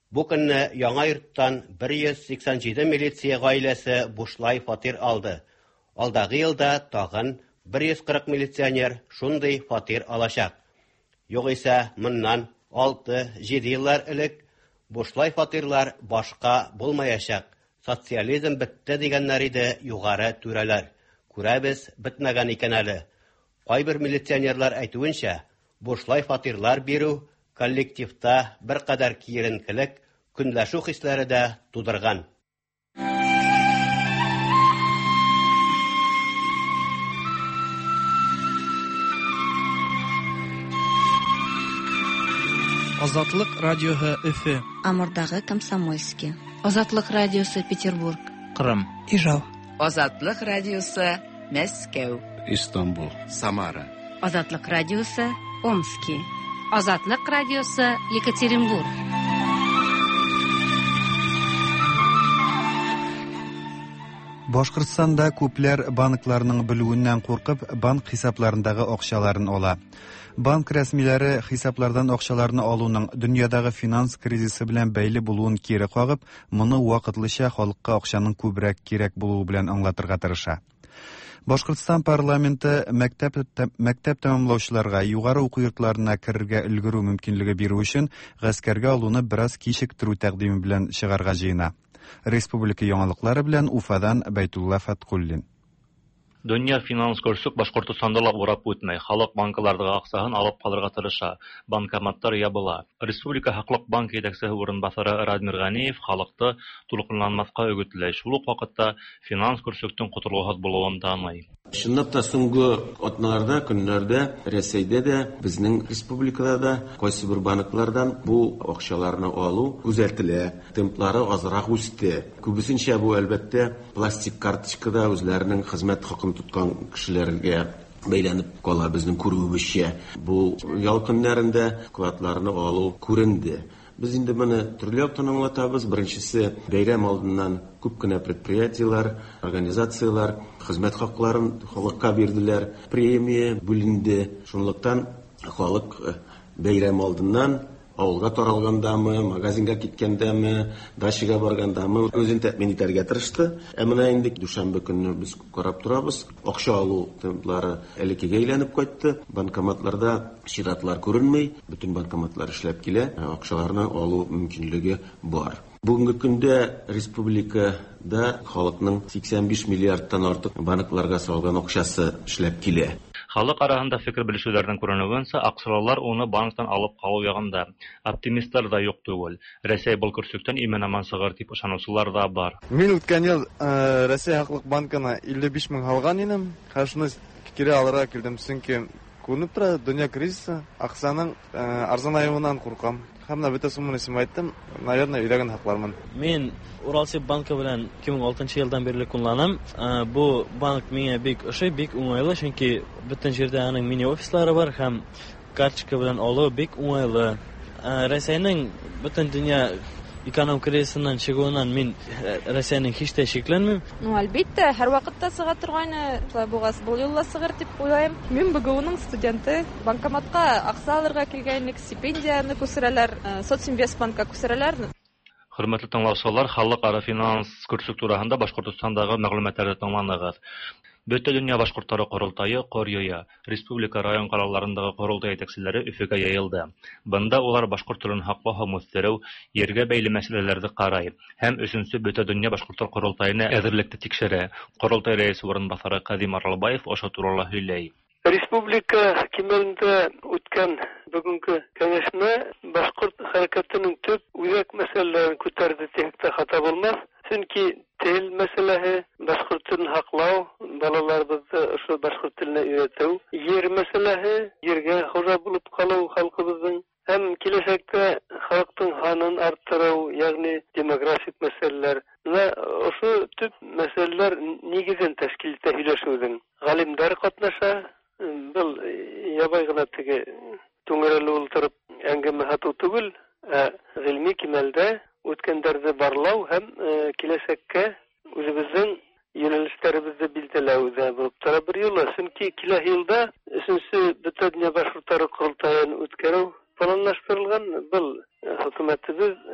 Бу көнне яңа йорттан бер йөз сиксән җиде милиция гаиләсе бушлай фатир алды. Алдагы елда тагын бер йөз кырык милиционер шундый фатир алачак. Югыйсә, моннан алты-җиде еллар элек бушлай фатирлар башка булмаячак. Социализм бетте дигәннәр иде югары түрәләр. Күрәбез, бетмәгән икән әле. Кайбер милиционерлар әйтүенчә, бушлай фатирлар бирү коллективта бер кадәр киеренкелек, көнләшү хисләре дә тудырган. Азатлык радиоһы Өфе. Амурдагы Комсомольский. Азатлык радиосы Петербург. Кырым. Ижау. Азатлык радиосы Мәскәү. Истанбул. Самара. Азатлык радиосы Омский. Азатлык радиосы Екатеринбург. Башкортстанда күпләр банкларның белүеннән куркып, банк хисапларындагы акчаларын ала. Банк рәсмиләре хисаплардан акчаларны алуның дөньядагы финанс кризисы белән бәйле булуын кире кагып, моны вакытлыча халыкка акчаның күбрәк кирәк булуы белән аңлатырга тырыша. Башкортстан парламенты мәктәп мәктәп тәмамлаучыларга югары уку йортларына керергә өлгерү мөмкинлеге бирү өчен гаскәргә алуны бераз кичектерү тәкъдиме белән чыгарга җыена. Республика яңалыклары белән Уфадан Байтулла Фаткуллин. Дөнья финанс көрсөк Башкортстанда ла урап үтмәй. Халык банкалардагы акчасын алып калырга тырыша. Банкоматтар ябыла. Республика хаклык банк итәкчесе урынбасары Радмир Ганиев халыкты тулкынланмаска өгетләй. Шул ук вакытта финанс көрсөктән котылугы булуын таный. Чынлап та соңгы атналарда, көннәрдә Рәсәйдә дә, безнең республикада да кайсы бер банклардан бу акчаларны алу үзәтелә. Темплары азрак үсте. Күбесенчә бу әлбәттә пластик карточкада үзләренең хезмәт хакын туткан кешеләргә бәйләнеп кала безнең күрүебезчә. Бу ял көннәрендә вкладларны алу күренде. Без инде моны төрле яктан аңлатабыз. Беренчесе, бәйрәм алдыннан күп кенә предприятиелар, организациялар хезмәт хакларын халыкка бирделәр, премия бүленде. Шунлыктан халык бәйрәм алдыннан авылга таралгандамы, магазинга киткәндәме, дачага баргандамы үзен тәэмин итәргә тырышты. Ә менә инде дүшәмбе көнне без карап торабыз. Акча алу темплары элеккегә әйләнеп кайтты. Банкоматларда чиратлар күренмәй, бөтен банкоматлар эшләп килә. Акчаларны алу мөмкинлеге бар. Бүгенге көндә республикада халыкның сиксән биш миллиардтан артык банкларга салган акчасы эшләп килә. Халык арасында фикер белешүләрдән күренүенсә, акчалар уны банктан алып калу ягында. Оптимистлар да юк түгел. Рәсәй бул көрсөктән иман-аман сыгыр дип ышанучылар да бар. Мин үткән ел Рәсәй хаклык банкына илле биш мең алган идем. Хәшне кире алырга килдем, чөнки күренеп тора, дөнья кризисы, акчаның арзанаюыннан куркам. Һәм дә бөтә сумманы сымайттым, наверное, өйләгән хаклармын. Мин Уралсиб банкы белән ике мең алтынчы елдан бирле кулланам. Бу банк миңа бик ошый, бик уңайлы, чөнки бөтен җирдә аның мини офислары бар һәм карточка белән алу бик уңайлы. Рәсәйнең бөтен дөнья эконом кризисыннан чыгуыннан мин Рәсәйнең һич тә шикләнмим. Ну, әлбәттә, һәр вакытта сыга торганы, бугаз бул юлла сыгыр дип уйлыйм. Мин БГУның студенты, банкоматка акча алырга килгәнлек, стипендияны күсерәләр, социнвестбанкка күсерәләр. Хөрмәтле тыңлаучылар, халыкара финанс көрсөк турында Башкортостандагы мәгълүматларны тыңлагыз. Бөтен дөнья башкортлары курултайы Корья, республика район карарларындагы курултай итәкчеләре Өфөгә яелды. Бында улар башкорт телен хаклы һәм үстерү, ергә бәйле мәсьәләләрне карый һәм өченче бөтен дөнья башкортлар курултайына әзерлекне тикшерә. Курултай рәисе урынбасары Кадим Аралбаев ошо турында һөйләй. Республика кимәлендә үткән бүгенге кәңәшмә башкорт хәрәкәтенең төп үзәк мәсьәләләрен күтәрде дисәк хата булмас. Чөнки тел мәсьәләсе, башкорт телен хаклау, балаларыбызны ошо башкорт теленә өйрәтү, йер мәсьәләсе, йергә хуҗа булып калу халкыбызның һәм киләчәктә халыкның ханын арттыру, ягъни демографик мәсьәләләр ва ошо төп мәсьәләләр нигезен тәшкил итә һөйләшүдән. Галимдар катнаша, бул ябай гына теге түңәрәле ултырып әңгәмә хату түгел, ә гыйльми кимәлдә үткәндәрне барлау һәм киләчәккә үзебезнең юнәлешләребезне билдәләүдә булып тора бер юлы. Чөнки килә елда өченче бөтен дөнья башкортлары курултаен үткәрү планлаштырылган. Бу хөкүмәтебез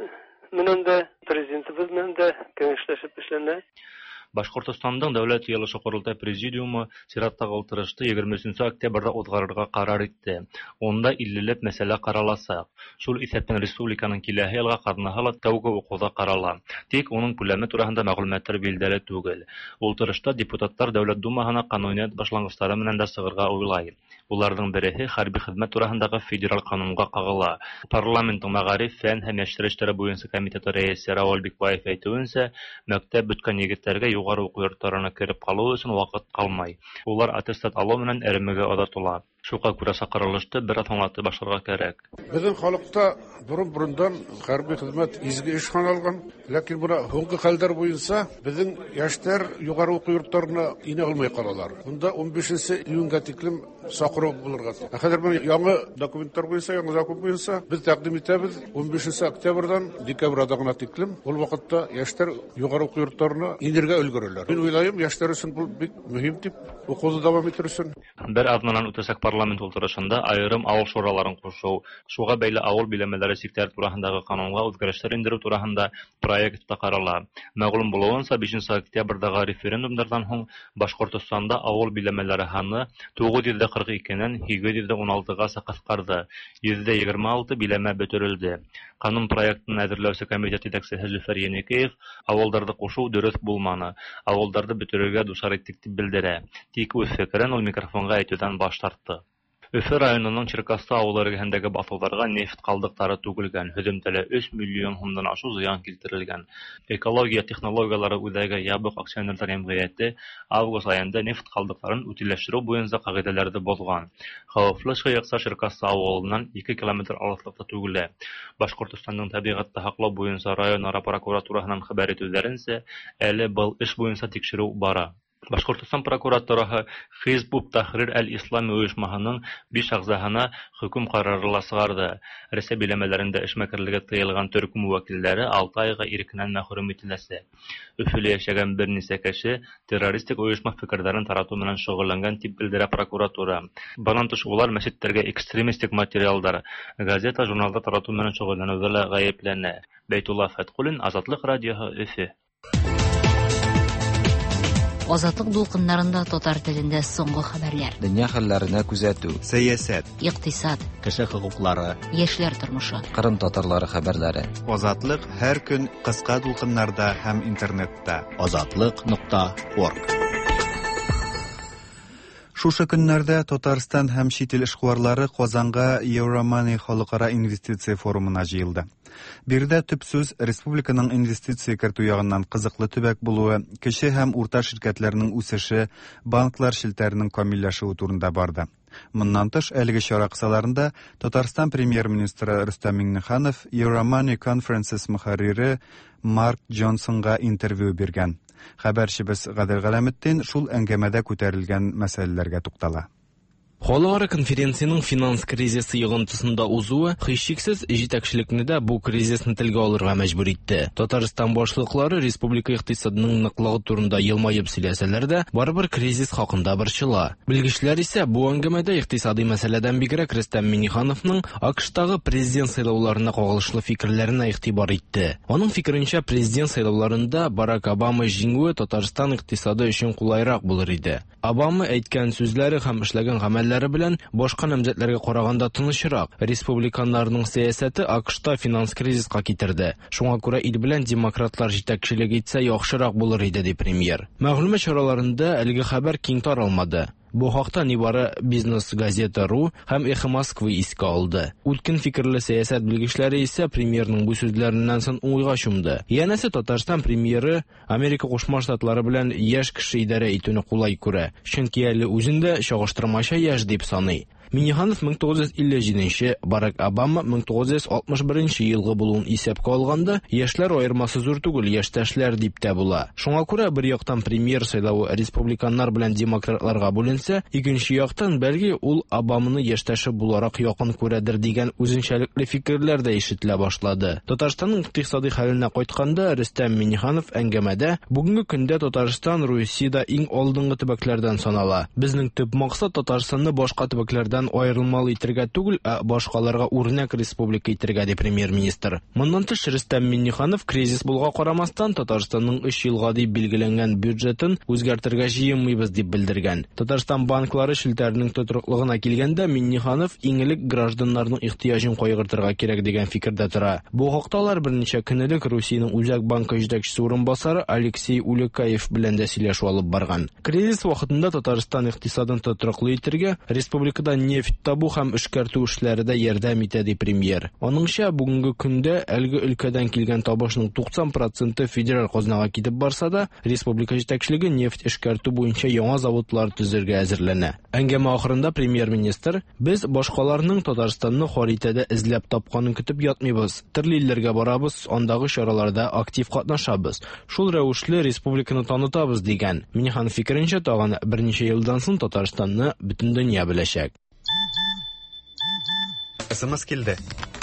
менән дә, президентыбыз менән дә кәңәшләшеп эшләнә. Башкортостандың дәүләт йыелышы курултай президиумы сираттагы утырышты егерме өченче октябрьдә узгарырга карар итте. Онда иллеләп мәсьәлә каралачак. Шул исәптән республиканың киләсе елга казнаһы ла тәүге укуда карала. Тик уның күләме турында мәгълүматлар билдәле түгел. Утырышта депутатлар Дәүләт Думаһына кануният башлангычлары менән дә сыгырга уйлай. Уларның береһе хәрби хезмәт турындагы федераль канунга кагыла. Парламентның мәгариф, фән һәм яшьләр эшләре буенча комитеты рәисе Равил Бикбаев әйтүенчә, мәктәп беткән егетләргә югары уку йортларына кереп калу өчен вакыт калмай. Улар аттестат алу менән эремегә озатыла. Шуңа күрә чакырылышты бер аңлатып башларга кирәк. Безнең халыкта бурын-бурындан хәрби хезмәт изге эш алган, ләкин буна хукук хәлләр буенча безнең яшьләр югары уку йортларына инә алмый калалар. Монда он бишенче июньгә тиклем сакыру булырга. Хәзер мен яңа документлар буенча, яңа закон буенча без тәкъдим итәбез он бишенче октябрьдән декабрьгә гына тиклем. Ул вакытта яшьләр югары уку йортларына инергә өлгерәләр. Мин уйлыйм, яшьләр өчен бу бик мөһим дип, укуны дәвам итер өчен. Бер атнанан үтәсәк парламент утырышында айрым авыл шураларын кушу, шуга бәйле авыл биләмәләре сектор турында канунга үзгәрешләр индерү турында проектта карала. Мәгълүм булуынча, бишенче октябрьдәге референдумнардан соң Башкортстанда авыл биләмәләре саны тугыз йөз кырык икеннән сигез йөз он алтыга кыскарды. йөз егерме алты биләмә бөтерелде. Канун проектын әзерләүче комитет җитәкчесе Зөфәр Яникеев авылдарды кушу дөрес булманы. Авылдарды бөтерергә душар иттек дип белдерә. Тик үз фикерен ул микрофонга әйтүдән баш тартты. Өфе районының Черкасты авылы эргәһендәге батуларга нефт калдыктары түгелгән, һөҗүмтәле үч миллион сумдан ашу зыян килтерелгән. Экология технологиялары үзәге ябык акционерлар җәмгыяте август аенда нефт калдыкларын утилләштерү буенча кагыйдәләрне бозган. Хәвефле шыйыкса Черкасты авылыннан ике километр алыслыкта түгелә. Башкортстанның табигатьтә һаклау буенча районара прокуратураһынан хәбәр итүләренчә, әле был эш буенча тикшерү бара. Башкортстан прокуратурасы Facebook Тахрир әл-Ислами оешмаһының биш әгъзаһына хөкем карары сыгарды. Рәсәй биләмәләрендә эшмәкәрлеге тыелган төркем вәкилләре алты айга иркеннән мәхрүм ителәсе. Өфелә яшәгән берничә кеше террористик оешма фикерләрен тарату белән шөгыльләнгән дип белдерә прокуратура. Банан тыш улар мәчетләргә экстремистик материалдар, газета, журналда тарату белән шөгыльләнүдә гаепләнә. Бәйтулла Фәткулин, Азатлык радиоһы, Өфе. Азатлык дулкыннарында татар телендә соңгы хәбәрләр. Дөнья хәлләренә күзәтү, сәясәт, икътисад, кеше хокуклары, яшьләр тормышы, Кырым татарлары хәбәрләре. Азатлык һәр көн кыска дулкыннарда һәм интернетта. азатлык нокта орг. Шушы көннәрдә Татарстан һәм чит ил эшкуарлары Казанга Евромани халыкара инвестиция форумына җыелды. Бирдә төп сүз республиканың инвестиция кертү ягыннан кызыклы төбәк булуы, кече һәм урта ширкәтләрнең үсеше, банклар челтәренең камилләшүе турында барды. Моннан тыш, әлеге чара кысаларында Татарстан премьер-министры Рөстәм Миңнеханов Евромани Conferences мөхәррире Марк Джонсонга интервью биргән. Хәбәрчебез Гадел Галәметдин шул әңгәмәдә күтәрелгән мәсьәләләргә туктала. Халыкара конференцияның финанс кризисы йогынтысында узуы һичшиксез җитәкчелекне дә бу кризисны телгә алырга мәҗбүр итте. Татарстан башлыклары республика икътисадының ныклыгы турында елмаеп сөйләсәләр дә, барыбер кризис хакында борчыла. Белгечләр исә бу әңгәмәдә икътисади мәсьәләдән бигрәк Рөстәм Миңнехановның АКШтагы президент сайлауларына кагылышлы фикерләренә игътибар итте. Аның фикеренчә, президент сайлауларында Барак Обама җиңүе Татарстан икътисады өчен кулайрак булыр иде. Обама әйткән сүзләре һәм эшләгән гамәлләре белән башка намзәтләргә караганда тынычрак. Республиканнарның сәясәте АКШта финанс кризиска китерде. Шуңа күрә ил белән демократлар җитәкчелек итсә яхшырак булыр иде, ди премьер. Мәгълүмат чараларында әлеге хәбәр киң таралмады. Бу хакта нибары Бизнес газета.ру һәм Эхо Москвы искә алды. Үткен фикерле сәясәт белгечләре исә премьерның бу сүзләреннән соң уйга чумды. Янәсе Татарстан премьеры Америка Кушма Штатлары белән яшь кеше идарә итүне кулай күрә. Чөнки әле үзендә чагыштырмача яшь дип саный. Миңнеханов мең тугыз йөз илле җиденче, Барак Обама мең тугыз йөз алтмыш беренче елгы булуын исәпкә алганда, яшьләр аермасы зур түгел, яшьтәшләр дип тә була. Шуңа күрә бер яктан премьер сайлавы республиканнар белән демократларга бүленсә, икенче яктан бәлки ул Обаманы яшьтәше буларак якын күрәдер дигән үзенчәлекле фикерләр дә ишетелә башлады. Татарстанның икътисади хәленә кайтканда, Рөстәм Миңнеханов әңгәмәдә бүгенге көндә Татарстан Русиядә иң алдынгы төбәкләрдән санала. Безнең төп максат Татарстанны башка төбәкләрдән республикадан аерылмалы итергә түгел, ә башкаларга үрнәк республика итергә ди премьер-министр. Моннан тыш Рөстәм Миңнеханов кризис булга карамастан Татарстанның өч елга дип билгеләнгән бюджетын үзгәртергә җыенмыйбыз дип белдергән. Татарстан банклары шелтәренең тотрыклыгына килгәндә Миңнеханов иңелек гражданнарның ихтыяҗын кайгыртырга кирәк дигән фикердә тора. Бу хакта берничә көн элек Русиянең Үзәк банкы җитәкчесе урынбасары Алексей Улекаев белән дә сөйләшү алып барган. Кризис вакытында Татарстан икътисадын тотрыклы итергә республикада нефть табу һәм эшкәртү эшләре дә ярдәм итә ди премьер. Аныңча, бүгенге көндә әлеге өлкәдән килгән табышның туксан проценты федераль казнага китеп барса да, республика җитәкчелеге нефть эшкәртү буенча яңа заводлар төзергә әзерләнә. Әңгәмә ахырында премьер-министр: "Без башкаларның Татарстанны харитәдә эзләп тапканын көтеп ятмыйбыз. Төрле илләргә барабыз, андагы чараларда актив катнашабыз. Шул рәвешле республиканы танытабыз" дигән. Миңнеханов фикеренчә, тагын берничә елдан соң Татарстанны бөтен дөнья беләчәк. Эсэмэс килде.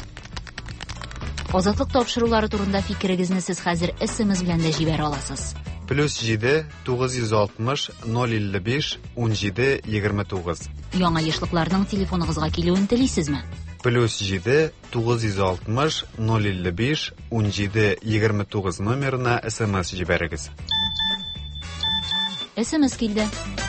Азатлык тапшырулары турында фикерегезне сез хәзер эсэмэс белән дә җибәрә аласыз. Плюс җиде тугыз йөз алтмыш ноль илле биш унҗиде егерме тугыз. Яңа яшьлекләрнең телефоныгызга килүен телисезме? Плюс җиде тугыз йөз алтмыш ноль илле биш унҗиде егерме тугыз номерына эсэмэс җибәрегез. эсэмэс килде.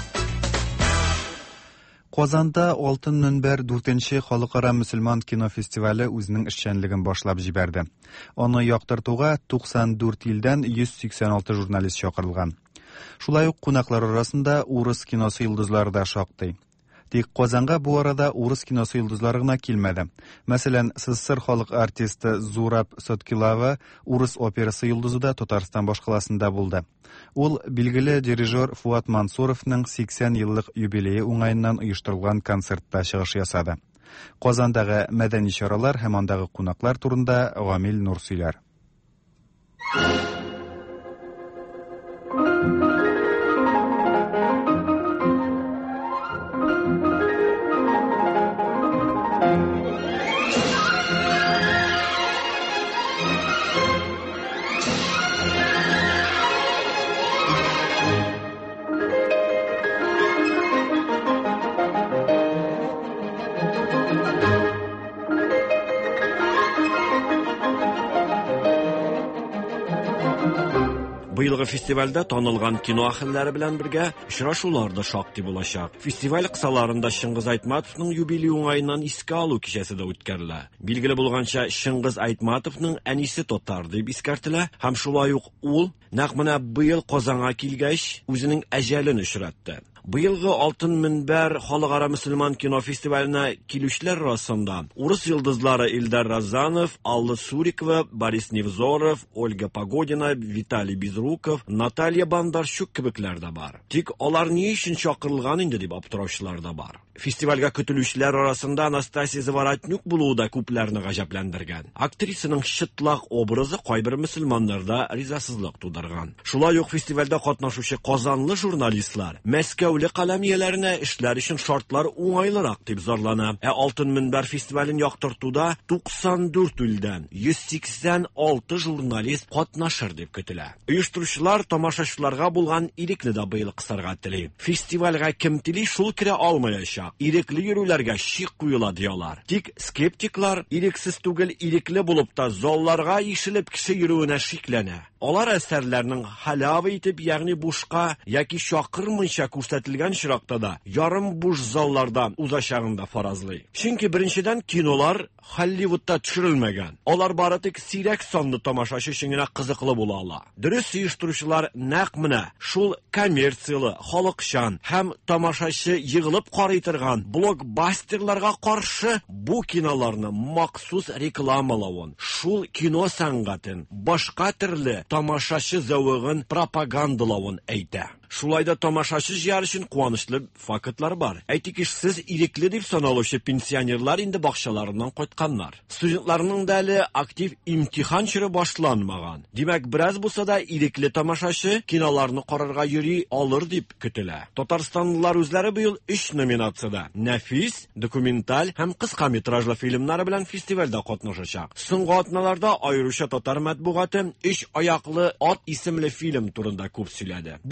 Казанда Алтын мөнбәр дүртенче халыкара мөселман кино фестивале үзенең эшчәнлеген башлап җибәрде. Аны яктыртуга туксан дүрт илдән йөз сиксән алты журналист чакырылган. Шулай ук кунаклар арасында урыс киносы йолдызлары да шактый. Тик Казанга бу арада урыс киносы йолдызлары гына килмәде. Мәсәлән, СССР халык артисты Зураб Соткилова урыс операсы йолдызы да Татарстан башкаласында булды. Ул билгеле дирижер Фуат Мансуровның сиксән еллык юбилее уңаеннан оештырылган концертта чыгыш ясады. Казандагы мәдәни чаралар һәм андагы кунаклар турында Гамил Нур сөйләр. Быелгы фестивальдә танылган кино ахилләре белән бергә очрашулар да шактый булачак. Фестиваль кысаларында Шыңгыз Айтматовның юбилей уңаеннан искә алу кичәсе дә үткәрелә. Билгеле булганча, Шыңгыз Айтматовның әнисе татар дип искәртелә һәм шулай ук ул нәкъ менә быел Казанга килгәч үзенең әҗәлен очратты. Быелгы Алтын мөнбәр халыкара мөселман кино фестиваленә килүчеләр арасында урыс йолдызлары Илдар Разанов, Алла Сурикова, Борис Невзоров, Ольга Погодина, Виталий Безруков, Наталья Бандарчук кебекләр дә бар. Тик алар ни өчен чакырылган инде дип аптыраучылар да бар. Фестивальгә көтелүчеләр арасында Анастасия Заворотнюк булуы да күпләрне гаҗәпләндергән. Актрисаның чытлак образы кайбер мөселманнарда ризасызлык тудырган. Шулай ук фестивальдә катнашучы казанлы журналистлар Мәскәүле каләмияләренә эшләр өчен шартлар уңайлырак дип зарлана. Ә Алтын мөнбәр фестивален яктыртуда туксан дүрт илдән йөз сиксән алты журналист катнашыр дип көтелә. Оештыручылар тамашачыларга булган ирекне дә быел кысарга тели. Фестивальгә кем тели шул керә алмаячак. Ирекле йөрүләргә шик куела диялар. Тик скептиклар ирексез түгел, ирекле булып та залларга ишелеп кеше йөрүенә шикләнә. Алар әсәрләрнең халява итеп, ягъни бушка яки чакырмыйча күрсәтелгән чиракта да ярым буш залларда узачагын да фаразлый. Чөнки беренчедән кинолар Холливудта төшерелмәгән. Алар бары тик сирәк санлы тамашачы өчен генә кызыклы була ала. Дөрес оештыручылар нәкъ менә шул коммерциялы, халыкчан һәм тамашачы йыгылып карый торган блокбастерларга каршы бу киноларны махсус рекламалавын, шул кино сәнгатен, башка төрле тамашачы зәвыгын пропагандалавын әйтә. Шулай да тамашачы җыяр өчен куанычлы фактлар бар. Әйтик, сез ирекле дип саналучы пенсионерлар инде бакчаларыннан кайтканнар. Студентларның да әле актив имтихан чоры башланмаган. Димәк, бераз булса да ирекле тамашачы киноларны карарга йөри алыр дип көтелә. Татарстанлылар үзләре быел өч номинациядә нәфис, документаль һәм кыска метражлы фильмнары белән фестивальдә катнашачак. Соңгы атналарда аеруча татар матбугаты өч аяклы ат исемле фильм турында күп сөйләде. Бу фильмның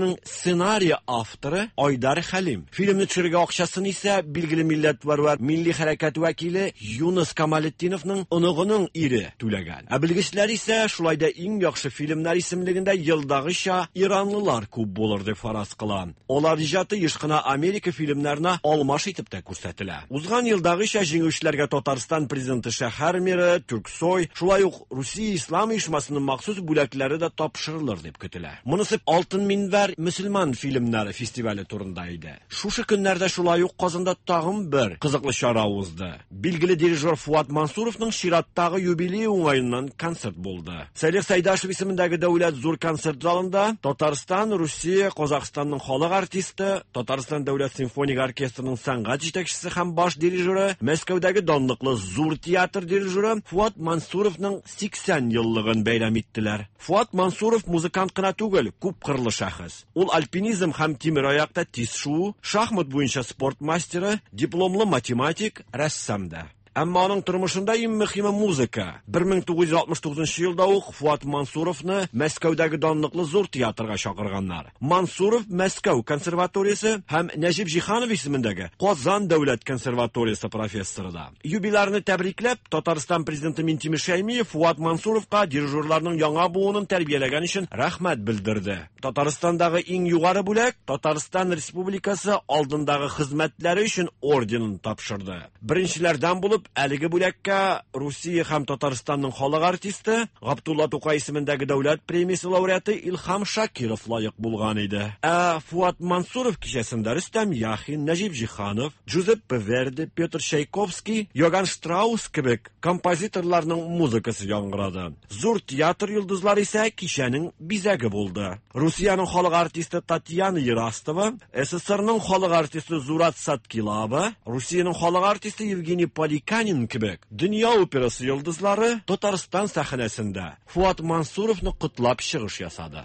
filmның сценарий авторы Айдар Хәлим. Фильмны төшерергә акчасын исә билгеле милләтвәрвәр милли хәрәкәт вәкиле Юнус Камалетдиновның оныгының ире түләгән. Ә белгечләр исә шулай да иң яхшы фильмнар исемлегендә елдагыча иранлылар күп булыр дип фараз кылган. Алар иҗаты еш кына Америка фильмнарына алмаш итеп тә күрсәтелә. Узган елдагыча җиңүчеләргә Татарстан президенты шәһәр мэры Түрксой, шулай ук Русия ислам оешмасының махсус бүләкләре дә тапшырылыр дип көтелә. Монысы Алтын минбәр мөселман фильмнары фестивале турында иде. Шушы көннәрдә шулай ук Казанда тагын бер кызыклы чара узды. Билгеле дирижер Фуат Мансуровның чираттагы юбилей уңаеннан концерт булды. Сәлих Сайдашев исемендәге Дәүләт зур концерт залында Татарстан, Русия, Казакъстанның халык артисты, Татарстан Дәүләт симфоник оркестрының сәнгать җитәкчесе һәм баш дирижеры, Мәскәүдәге данлыклы зур театр дирижеры Фуат Мансуровның сиксән еллыгын бәйрәм иттеләр. Фуат Мансуров музыкант кына түгел, күп кырлы шәхес. Ул альпинизм һәм тимер аякта тиз шуу, шахмат буенча спорт мастеры, дипломлы математик, рәссам да. Әмма аның тормышында иң мөһиме музыка. бер мең тугыз йөз алтмыш тугызынчы елда ук Фуат Мансуровны Мәскәүдәге данлыклы зур театрга чакырганнар. Мансуров Мәскәү консерваториясе һәм Нәҗип Җиһанов исемендәге Казан дәүләт консерваториясе профессоры да. Юбилярны тәбрикләп, Татарстан президенты Минтимер Шәймиев Фуат Мансуровка дирижерларның яңа буынын тәрбияләгән өчен рәхмәт белдерде. Татарстандагы иң югары бүләк Татарстан Республикасы алдындагы хезмәтләре өчен орденын тапшырды. Беренчеләрдән булып әлеге бүләккә Русия һәм Татарстанның халык артисты Габдулла Тукай исемендәге дәүләт премиясе лауреаты Илһам Шакиров лаек булган иде. Ә Фуат Мансуров кичәсендә Рөстәм Яхин, Нәҗип Җиһанов, Джузеппе Верди, Петр Чайковский, Йоган Штраус кебек композиторларның музыкасы яңгырады. Зур театр йолдызлары исә кичәнең бизәге булды. Русияның халык артисты Татьяна Ерастова, СССРның халык артисты Зурат Саткилова, Русияның халык артисты Евгений Поликанин кебек дөнья операсы йолдызлары Татарстан сәхнәсендә Фуат Мансуровны котлап чыгыш ясады.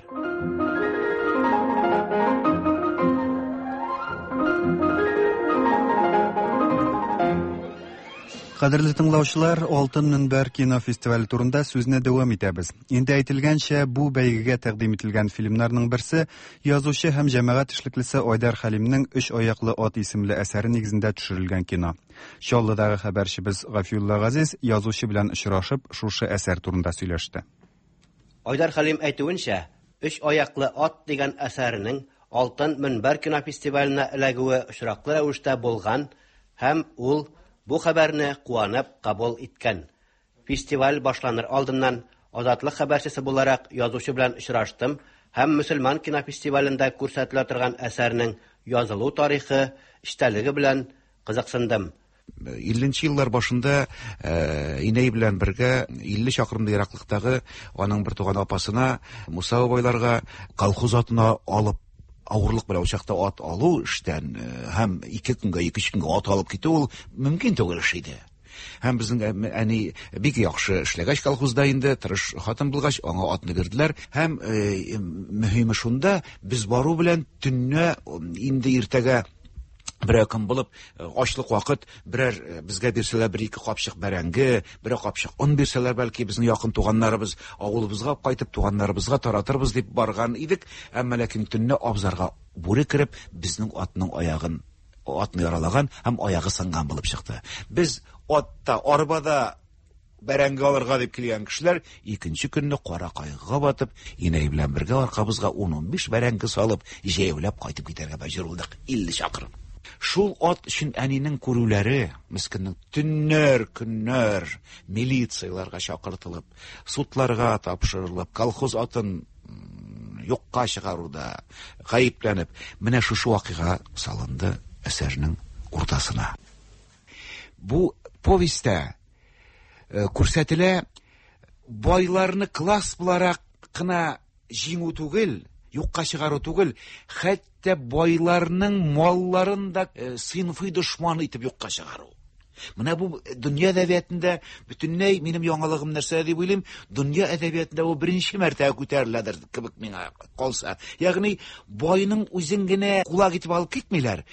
Кадерле тыңлаучылар, Алтын минбәр кино фестивале турында сүзне дәвам итәбез. Инде әйтелгәнчә, бу бәйгегә тәкъдим ителгән фильмнарның берсе язучы һәм җәмәгать эшлеклесе Айдар Хәлимнең «Өч аяклы ат» исемле әсәре нигезендә төшерелгән кино. Чаллыдагы хәбәрчебез Гафиулла Газиз язучы белән очрашып, шушы әсәр турында сөйләште. Айдар Хәлим әйтүенчә, «Өч аяклы ат» дигән әсәренең Алтын минбәр кино фестиваленә эләгүе очраклы рәвештә булган һәм ул бу хәбәрне куанып кабул иткән. Фестиваль башланыр алдыннан Азатлык хәбәрчесе буларак язучы белән очраштым һәм мөселман кино фестивалендә күрсәтелә торган әсәрнең язылу тарихы, эчтәлеге белән кызыксындым. илле еллар башында инәй белән бергә илле чакрымда ераклыктагы аның бер туган апасына Муса бабайларга колхоз атына алып авырлык белән учакта ат алу эштән һәм ике көнгә, ике көнгә ат алып китү ул мөмкин түгел эш иде. Һәм безнең әни бик яхшы эшләгәч колхозда инде, тырыш хатын булгач, аңа атны бирделәр. Һәм мөһиме шунда, без бару белән төнне инде иртәгә берәр көн булып, ачлык вакыт, берәр безгә бирсәләр бер ике капчык бәрәңге, бер капчык он бирсәләр, бәлки безнең якын туганнарыбыз авылыбызга кайтып туганнарыбызга таратырбыз дип барган идек. Әмма ләкин төнне абзарга бүре кирип, безнең атның аягын, атны яралаган һәм аягы сынган булып чыкты. Без атта, арбада бәрәңге алырга дип килгән кешеләр икенче көнне кара кайгыга батып, инәй белән бергә аркабызга он унбиш бәрәңге салып, җәяүләп кайтып китәргә мәҗбүр булдык. илле чакрым. Шул ат өчен әнинең күрүләре, мискиннең төннәр, көннәр милицияларга чакыртылып, судларга тапшырылып, колхоз атын юкка чыгаруда гаепләнеп, менә шушы вакыйга салынды әсәрнең уртасына. Бу повестьтә күрсәтелә байларны класс буларак кына җиңү түгел, юкка чыгару түгел, хәтта байларның малларын да сыйнфый дошман итеп юкка чыгару. Менә бу дөнья әдәбиятында бөтенләй минем яңалыгым нәрсә дип уйлыйм, дөнья әдәбиятында бу беренче мәртәбә күтәреләдер кебек миңа калса. Ягъни байның үзен генә кулак итеп алып китмиләр.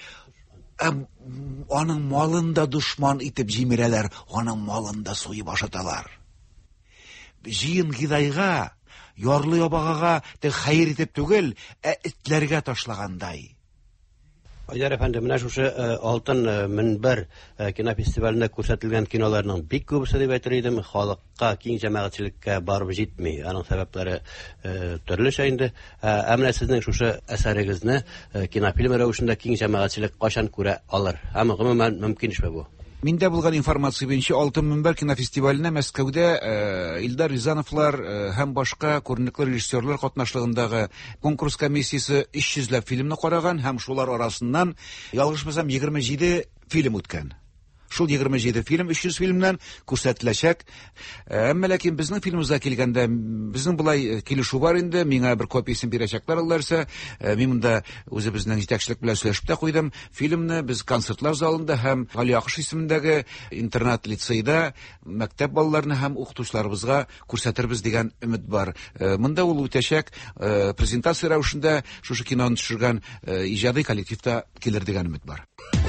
Аның малын да дошман итеп җимерәләр, аның малын да суеп ашаталар. Җыен гидайга ярлы ябагага тек хәер итеп түгел, ә этләргә ташлагандай. Айдар әфәнде, менә шушы алтын мөнбәр кинофестивалендә күрсәтелгән киноларның бик күбесе дип әйтер идем, халыкка, киң җәмәгатьчелеккә барып җитми. Аның сәбәпләре төрлечә инде. Ә менә сезнең шушы әсәрегезне кинофильм рәвешендә киң җәмәгатьчелек кайчан күрә алыр? Һәм гомумән мөмкин ишме бу? Миндә булган информация буенча Алтын мөнбәр кинофестиваленә Мәскәүдә Илдар Рязановлар һәм башка күренекле режиссерлар катнашлыгындагы конкурс комиссиясе өч йөзләп фильмны караган һәм шулар арасыннан ялгышмасам егерме җиде фильм үткән. Шул егерме җиде фильм өч йөз фильмнан күрсәтеләчәк. Әмма ләкин безнең фильмыбызга килгәндә безнең булай килешү бар инде, миңа бер копиясын бирәчәкләр аларса, мин монда үзебезнең җитәкчелек белән сөйләшеп тә куйдым. Фильмны без концертлар залында һәм Гали Акыш исемендәге интернат лицейда мәктәп балаларына һәм укытучыларыбызга күрсәтербез дигән өмет бар. Монда ул үтәчәк, презентация рәвешендә шушы киноны төшергән иҗади коллективта килер дигән өмет бар.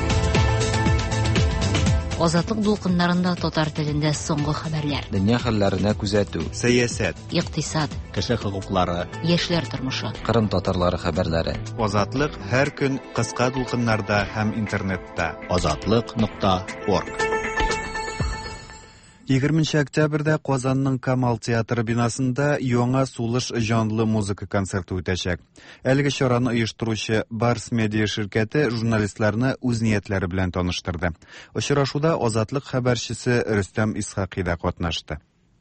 Азатлык дулкыннарында татар телендә соңгы хәбәрләр. Дөнья хәлләренә күзәтү, сәясәт, икътисад, кеше хокуклары, яшьләр тормышы, Кырым татарлары хәбәрләре. Азатлык һәр көн кыска дулкыннарда һәм интернетта. азатлык нокта орг. егерменче октябрьдә Казанның Камал театры бинасында яңа сулыш җанлы музыка концерты үтәчәк. Әлеге чараны оештыручы Барс медиа ширкәте журналистларны үз ниятләре белән таныштырды. Очрашуда Азатлык хәбәрчесе Рөстәм Исхакый да катнашты.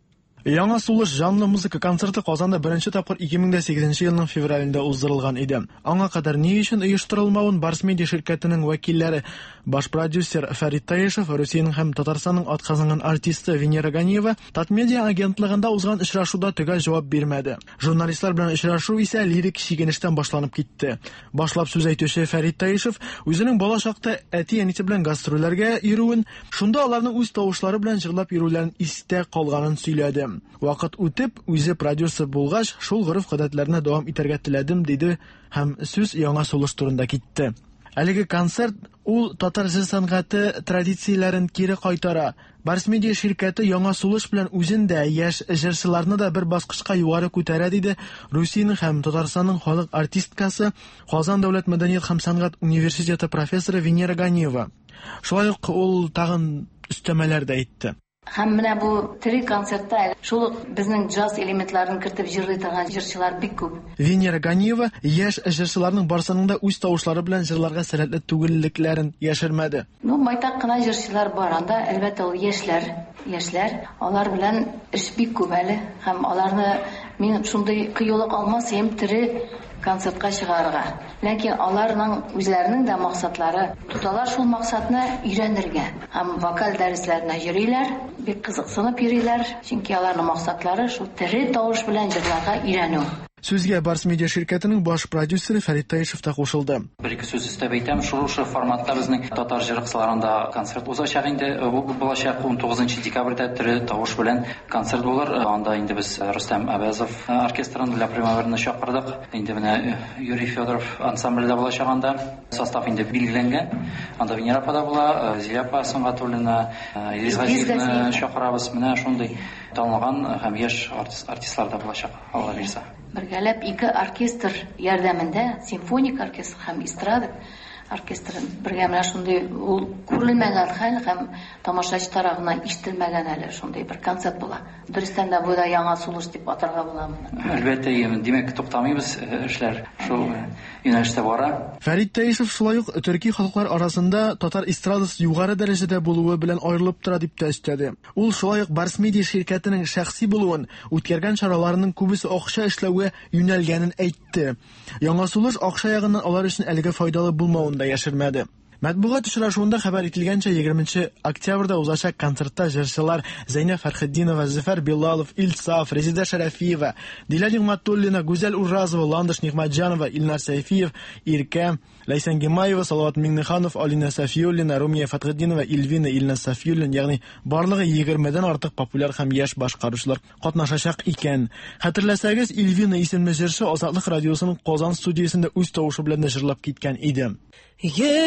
Яңа сулыш жанлы музыка концерты Казанда беренче тапкыр ике мең сигезенче елның февралендә уздырылган иде. Аңа кадәр ни өчен оештырылмавын Барс медиа ширкәтенең вәкилләре, баш продюсер Фәрит Таишев, Русиянең һәм Татарстанның атказанган артисты Венера Ганиева Татмедиа агентлыгында узган очрашуда төгәл җавап бирмәде. Журналистлар белән очрашу исә лирик шигенештән башланып китте. Башлап сүз әйтүче Фәрит Таишев үзенең балачакта әти-әнисе белән гастрольләргә йөрүен, шунда аларның үз тавышлары белән җырлап йөрүләрен истә калганын сөйләде. Вакыт үтеп, үзе продюсер булгач, шул гореф-гадәтләрне дәвам итәргә теләдем, диде һәм сүз яңа сулыш турында китте. Әлеге концерт ул татар сәнгате традицияләрен кире кайтара. Барс медиа ширкәте яңа сулыш белән үзен дә, яшь җырчыларны да бер баскычка югары күтәрә, диде Русиянең һәм Татарстанның халык артисткасы, Казан дәүләт мәдәният һәм сәнгать университеты профессоры Венера Ганиева. Шулай ук ул тагын өстәмәләр дә әйтте. Һәм менә бу тере концертта шул безнең джаз элементларын кертеп җырлый торган җырчылар бик күп. Венера Ганиева яшь җырчыларның барсының да үз тавышлары белән җырларга сәләтле түгеллекләрен яшермәде. Ну, байтак кына җырчылар бар анда, әлбәттә ул яшьләр, яшьләр, алар белән эш бик күп әле, һәм аларны мин шундый кыюлык алмасам тере концертка чыгарга. Ләкин аларның үзләренең дә максатлары, туталар шул максатны өйрәнергә. Һәм вокаль дәресләренә йөриләр, бик кызыксынып йөриләр, чөнки аларның максатлары шул тере тавыш белән җырларга өйрәнү. Сүзгә Барс медиа ширкәтенең баш продюсеры Фәрит Таишев та кушылды. Бер-ике сүз өстәп әйтәм, шул форматта безнең татар җырчыларында концерт узачак инде. Бу булачак он тугызынчы декабрьдә тере тавыш белән концерт булыр. Анда инде без Рустам Абазов оркестрын для примаверны чакырдык. Инде менә Юрий Федоров ансамбльдә булачак анда. Состав инде билгеләнгән. Анда Венера Пада була, Зилапа Сангатуллина, Илиз Газиевны чакырабыз. Менә шундый танылган һәм яшь артистлар да булачак. Алла бирсә. Бергәләп ике оркестр ярдәмендә, симфоник оркестр һәм эстрада оркестрын бергә менә шундый ул күрелмәгән хәл һәм тамашачы тарафыннан ишетелмәгән әле шундый бер концерт була. Дөрестән дә бу да яңа сулыш дип атарга була. Әлбәттә, димәк, туктамыйбыз, эшләр шул юнәлештә бара. Фәрит Таишев шулай ук төрки халыклар арасында татар эстрадасы югары дәрәҗәдә булуы белән аерылып тора дип тәэстерде. Ул шулай ук Барс медиа ширкәтенең шәхси булуын, үткәргән чараларының күбесе акча эшләүгә юнәлгәнен әйтте. Яңа сулыш акча ягыннан алар өчен әлегә файдалы булмавын да яшермәде. Матбугат очрашуында хәбәр ителгәнчә егерменче октябрьдә узачак концертта җырчылар Зәйнәп Фәрхетдинова, Зөфәр Билалов, Илсаф, Резида Шәрәфиева, Дилә Нигъмәтуллина, Гүзәл Уразова, Ландыш Нигъмәтҗанова, Илнар Сәйфиев, Иркә, Ләйсән Гимаева, Салават Миңнеханов, Алина Сафиуллина, Румия Фәтхетдинова, Илвина Илнас Сафиуллин, ягъни барлыгы егермедән артык популяр һәм яшь башкаручылар катнашачак икән. Хәтерләсәгез, Илвина исемле җырчы Азатлык радиосының Казан студиясендә үз тавышы белән җырлап киткән иде. Йөрәк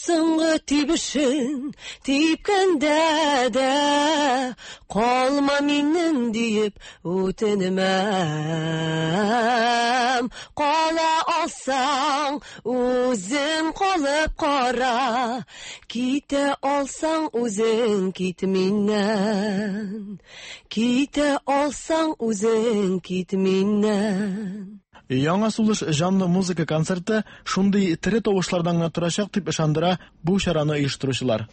соңғы тибешен типкәндә дә калма минем диеп үтенмәм. Кала алсаң үзең калып кара, китә алсаң үзең кит миннән, китә алсаң үзең кит миннән. Яңа сулыш жанлы музыка концерты шундый тере тавышлардан гына торачак дип ышандыра бу чараны оештыручылар.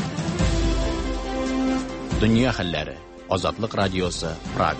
Дөнья хәлләре. Азатлык радиосы, Прага.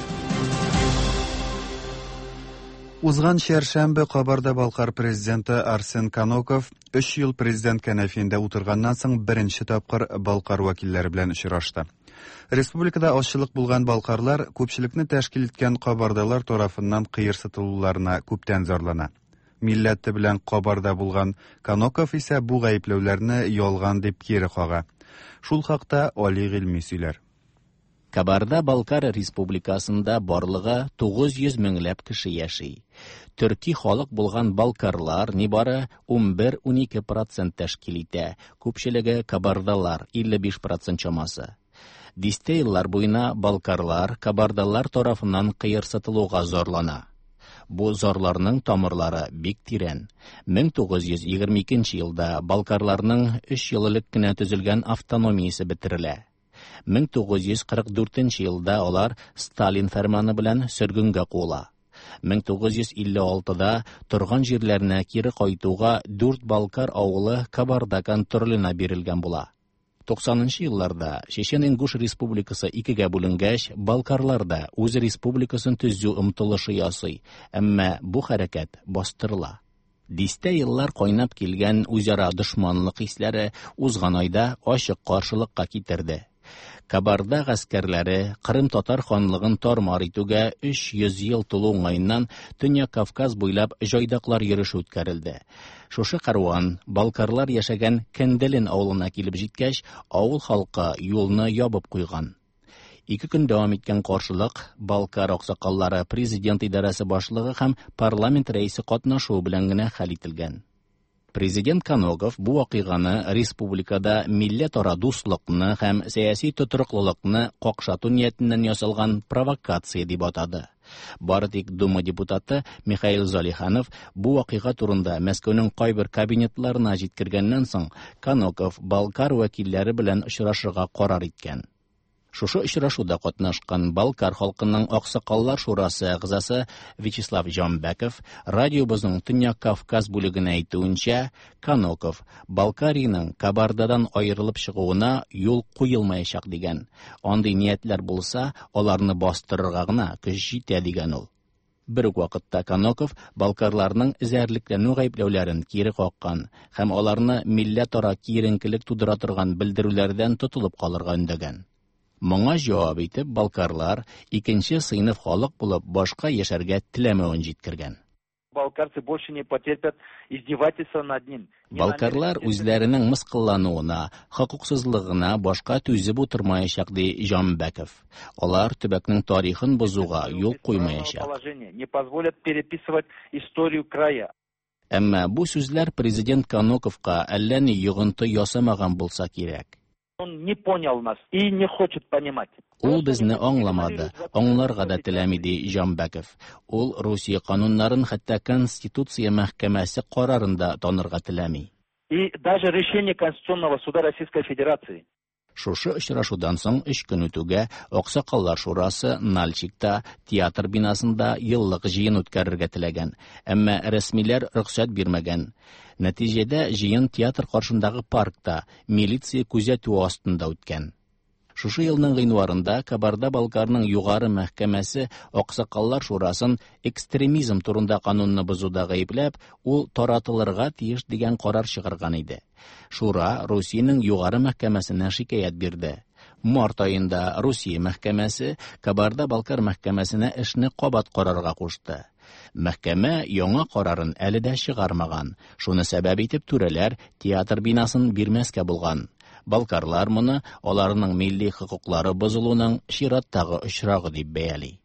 Узган чәршәмбе Кабарда-Балкар президенты Арсен Каноков өч ел президент кәнәфиендә утырганнан соң беренче тапкыр Балкар вәкилләре белән очрашты. Республикада ашчылык булган балкарлар күпчелекне тәшкил иткән кабардалар тарафыннан кыерсытылуларына күптән зарлана. Милләте белән Кабарда булган Каноков исә бу гаепләүләрне ялган дип кире кага. Шул хакта Али Гыйльми сөйләр. Кабарда-Балкар республикасында барлыгы тугыз йөз меңләп кеше яши. Төрки халык булган балкарлар нибары ун бер - ун ике процент тәшкил итә, күпчелеге кабардалар илле биш процент чамасы. Дистә еллар буена балкарлар кабардалар тарафыннан кыерсытылуга зарлана. Бу зарларның тамырлары бик тирән. мең тугыз йөз егерме икенче елда балкарларның өч ел элек кенә төзелгән автономиясе бетерелә. мең тугыз йөз кырык дүртенче елда алар Сталин фәрманы белән сөргенгә куыла. мең тугыз йөз илле алтыда торган җирләренә кире кайтуга дүрт балкар авылы Кабарда контролена бирелгән була. туксанынчы елларда Чечен-Ингуш республикасы икегә бүленгәч, балкарлар да үз республикасын төзү омтылышы ясый, әмма бу хәрәкәт бастырыла. Дистә еллар кайнап килгән үзара дошманлык хисләре узган айда ачык каршылыкка китерде. Кабарда гаскәрләре Кырым татар ханлыгын тармар итүгә өч йөз ел тулу уңайыннан Төньяк Кавказ буйлап җайдаклар йөреше үткәрелде. Шушы карван балкарлар яшәгән Кенделин авылына килеп җиткәч, авыл халкы юлны ябып куйган. Ике көн дәвам иткән каршылык Балкар аксакаллары президент идарәсе башлыгы һәм парламент рәисе катнашуы белән генә хәл ителгән. Президент Каноков бу вакыйганы республикада милләт-ара дуслыкны һәм сәяси тотрыклылыкны какшату ниятеннән ясалган провокация дип атады. Бары тик Дума депутаты Михаил Залиханов бу вакыйга турында Мәскәүнең кайбер кабинетларына җиткергәннән соң Каноков Балкар вәкилләре белән очрашырга карар иткән. Шушы очрашуда катнашкан Балкар халкының аксакаллар шурасы әгъзасы Вячеслав Жамбеков радиобызның Төньяк Кавказ бүлегенә әйтүенчә, Каноков Балкариянең Кабардадан аерылып чыгуына юл куелмаячак дигән. Андый ниятләр булса, аларны бастырырга гына көч җитә дигән ул. Бер үк вакытта Каноков балкарларның эзәрлекләнү гаепләүләрен кире каккан һәм аларны милләт-ара киеренкелек тудыра торган белдерүләрдән тотылып калырга өндәгән. Моңа җавап итеп, балкарлар икенче сыйныф халык булып башка яшәргә теләмәвен җиткергән. Балкарцы больше не потерпят издевательства над ним. Балкарлар үзләренең мыскыллануына, хокуксызлыгына башка түзеп утырмаячак ди Жамбеков. Алар төбәкнең тарихын бозуга юл куймаячак. Не позволят переписывать историю края. Әмма бу сүзләр президент Каноковка әллә ни йогынты ясамаган булса кирәк. Он не понял нас и не хочет понимать. Ул безне аңламады, аңларга да теләми ди Жамбеков. Ул Русия кануннарын, хәтта Конституция мәхкәмәсе карарында танырга теләми. И даже решение Конституционного суда Российской Федерации. Шушы очрашудан соң өч көн үтүгә Аксакаллар шурасы Нальчикта театр бинасында еллык җыен үткәрергә теләгән, әмма рәсмиләр рөхсәт бирмәгән. Нәтиҗәдә җыен театр каршындагы паркта милиция күзәтү астында үткән. Шушы елның гыйнварында Кабарда-Балкарның югары мәхкәмәсе Аксакаллар шурасын экстремизм турында канунны бозуда гаепләп, ул таратылырга тиеш дигән карар чыгарган иде. Шура Русиянең югары мәхкәмәсенә шикаят бирде. Март айында Русия мәхкәмәсе Кабарда-Балкар мәхкәмәсенә эшне кабат карарга кушты. Мәхкәмә яңа карарын әле дә чыгармаган. Шуны сәбәп итеп түрәләр театр бинасын бирмәскә булган. Балкарлар моны аларның милли хокуклары бозылуының чираттагы очрагы дип бәяли.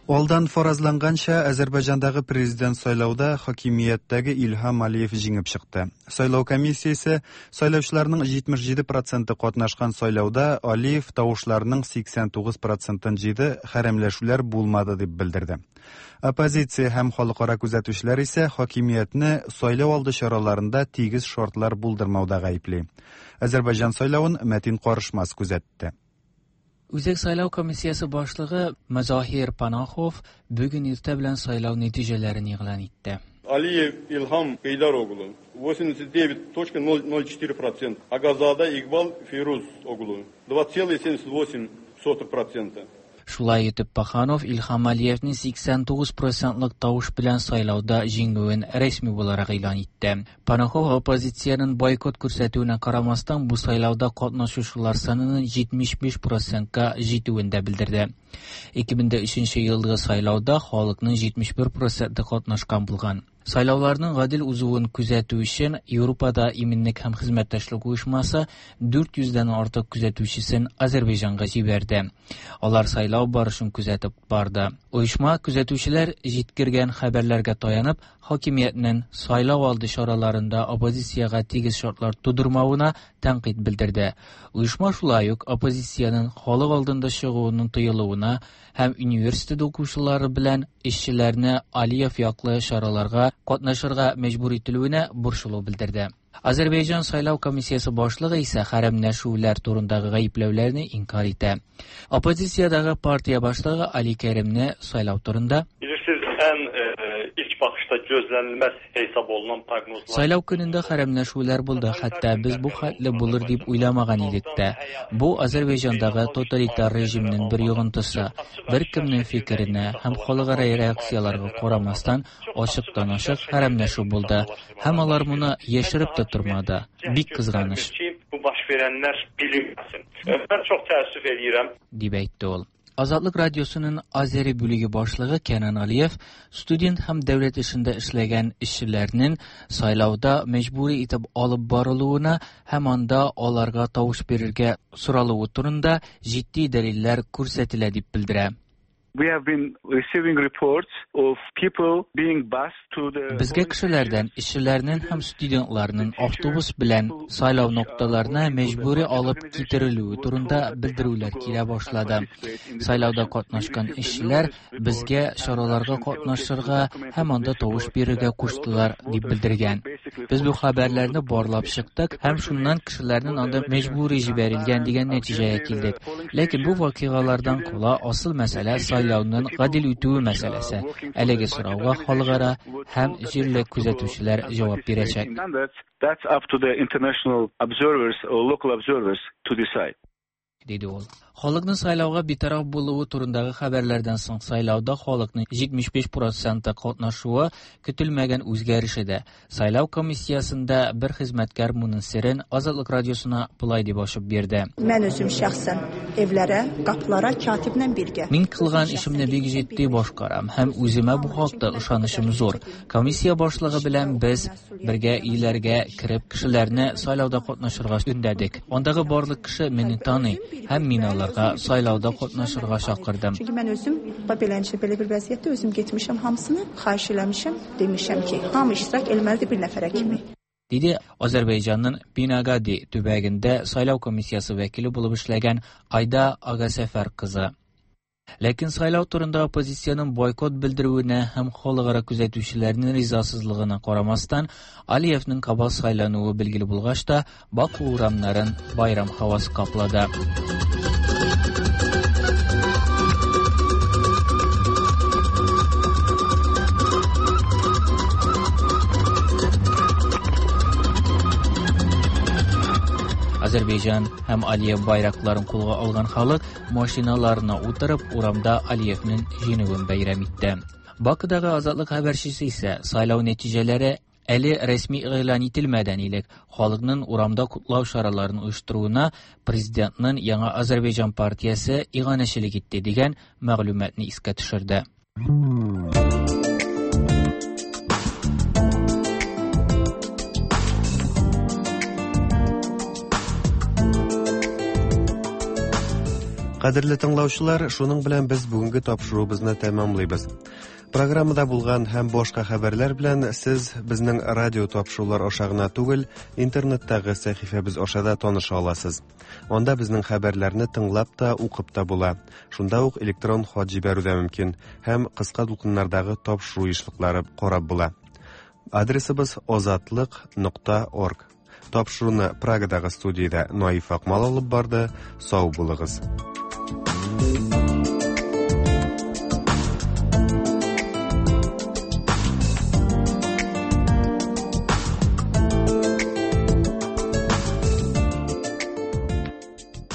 Алдан фаразланганча, Азербайжандагы президент сайлауда хакимияттәге Илхам Алиев җиңеп чыкты. Сайлау комиссиясе сайлаучыларның җитмеш җиде проценты катнашкан сайлауда Алиев тавышларның сиксән тугыз процентын җыйды, хәрәмләшүләр булмады дип белдерде. Оппозиция һәм халыкара күзәтүчеләр исә хакимиятне сайлау алды чараларында тигез шартлар булдырмауда гаепли. Азербайҗан сайлавын Мәтин Карышмас күзәтте. Үзәк сайлау комиссиясе башлыгы Мазахир Панахов бүген иртә белән сайлау нәтиҗәләрен игълан итте. Алиев Илхам Гайдароглу восемьдесят девять целых ноль четыре процента, Агазада Игбал Фирус Оглу двадцать целых семьдесят восемь сотых процента. Шулай итеп, Паханов Илхам Алиевның сиксән тугыз процентлык тавыш белән сайлауда җиңүен рәсми буларак игълан итте. Панахов оппозициянең бойкот күрсәтүенә карамастан бу сайлауда катнашучылар санының җитмеш биш процентка җитүен дә белдерде. ике мең өченче елдагы сайлауда халыкның җитмеш бер проценты катнашкан булган. Сайлауларның гадил узуын күзәтү өчен Европада иминлек һәм хезмәттәшлек оешмасы дүрт йөздән артык күзәтүчесен Азербайҗанга җибәрде. Алар сайлау барышын күзәтеп барды. Оешма күзәтүчеләр җиткергән хәбәрләргә таянып, хакимиятнең сайлау алды чараларында оппозицияга тигез шартлар тудырмавына тәнкыйть белдерде. Оешма шулай ук оппозициянең халык алдында чыгуының тыелуына һәм университет укучылары белән эшчеләрне Алиев яклы чараларга катнашырга мәҗбүр ителүенә борчылу белдерде. Азербайҗан сайлау комиссиясе башлыгы исә хәрәмләшүләр турындагы гаепләүләрне инкар итә. Оппозициядагы партия башлыгы Али Кәримне сайлау турында ilk baxışda gözlənilməz hesab olunan proqnozlar. Сайлау көнендә хәрәмләшүләр булды, хәтта без бу хәтле булыр дип уйламаган идек тә. Бу Азербайҗандагы тоталитар режимның бер йогынтысы. Беркемнең фикеренә һәм халыкара реакцияларга карамастан ачыктан-ачык хәрәмләшү булды. Һәм алар моны яшереп тә тормады. Бик кызганыч. Bu baş verənlər bilinməsin. Mən çox təəssüf edirəm. Дип әйтте ул. Азатлык радиосының Азери бүлеге башлыгы Кенан Алиев студент һәм дәүләт эшендә эшләгән эшчеләрнең сайлауда мәҗбүри итеп алып барылуына һәм анда аларга тавыш бирергә соралуы турында җитди дәлилләр күрсәтелә дип белдерә. We have been receiving reports of people being bused to the Безгә кешеләрдән эшчеләрнең һәм студентларның автобус белән сайлау нокталарына мәҗбүри алып китерелүе турында белдерүләр килә башлады. Сайлауда катнашкан эшчеләр безгә чараларга катнашырга һәм анда тавыш бирергә куштылар дип белдергән. Без бу хәбәрләрне барлап чыктык һәм шуннан кешеләрнең анда мәҗбүри җибәрелгән дигән нәтиҗәгә килдек. Ләкин бу вакыйгалардан кула асыл мәсьәлә сайлауның гадил үтүе мәсьәләсе. Әлеге сорауга халыкара һәм җирле күзәтүчеләр җавап бирәчәк. That's up to the international observers or local observers to decide. Диде ул. Халыкның сайлауга битараф булуы турындагы хәбәрләрдән соң сайлауда халыкның җитмеш биш проценты катнашуы көтелмәгән үзгәреш иде. Сайлау комиссиясында бер хезмәткәр моның сирен Азатлык радиосына булай дип ачып бирде. Мен үзем шәхсән evләрә, капылара катибнән биргә. Мин кылган эшемне бик җитди башкарам һәм үземә бу хакта ышанычым зур. Комиссия башлыгы белән без бергә өйләргә кирип кешеләрне сайлауда катнашырга өндәдек. Андагы барлык кеше мине таный һәм мин аларга сайлауда катнашырга чакырдым. Чөнки мен үзем беләнчә беле бер вазiyatта үзем гетмишем хамсыны хаҗ eləmişəm, demişəm ki, hamı iştirak etməlidir bir nəfərə kimi. Диде Азербайҗанның Бинагади төбәгендә сайлау комиссиясы вәкиле булып эшләгән Айда Агасәфәр кызы. Ләкин сайлау турында оппозициянең бойкот белдерүенә һәм халыкара күзәтүчеләрнең ризасызлыгына карамастан Алиевның кабул сайлануы билгеле булгач та Баку урамнарын байрам һавасы каплады. Азербайҗан һәм Алиев байракларын кулга алган халык машиналарына утырып урамда Алиевның җиңүен бәйрәм итте. Бакыдагы Азатлык хәбәрчесе исә сайлау нәтиҗәләре әле рәсми игълан ителмәгән илек халыкның урамда кутлау чараларын оештыруына президентның Яңа Азербайҗан партиясе иганәчелек итте дигән мәгълүматны искә төшерде. Кадерле тыңлаучылар, шуның белән без бүгенге тапшыруыбызны тәмамлыйбыз. Программада булган һәм башка хәбәрләр белән сез безнең радио тапшырулар аша гына түгел, интернеттагы сәхифәбез аша да таныша аласыз. Анда безнең хәбәрләрне тыңлап та, укып та була. Шунда ук электрон хат җибәрү дә мөмкин һәм кыска дулкыннардагы тапшыру эшлекләре карап була. Адресыбыз озатлык нокта орг. Тапшыруны Прагадагы студиядә Наиф Акмал алып барды. Сау булыгыз.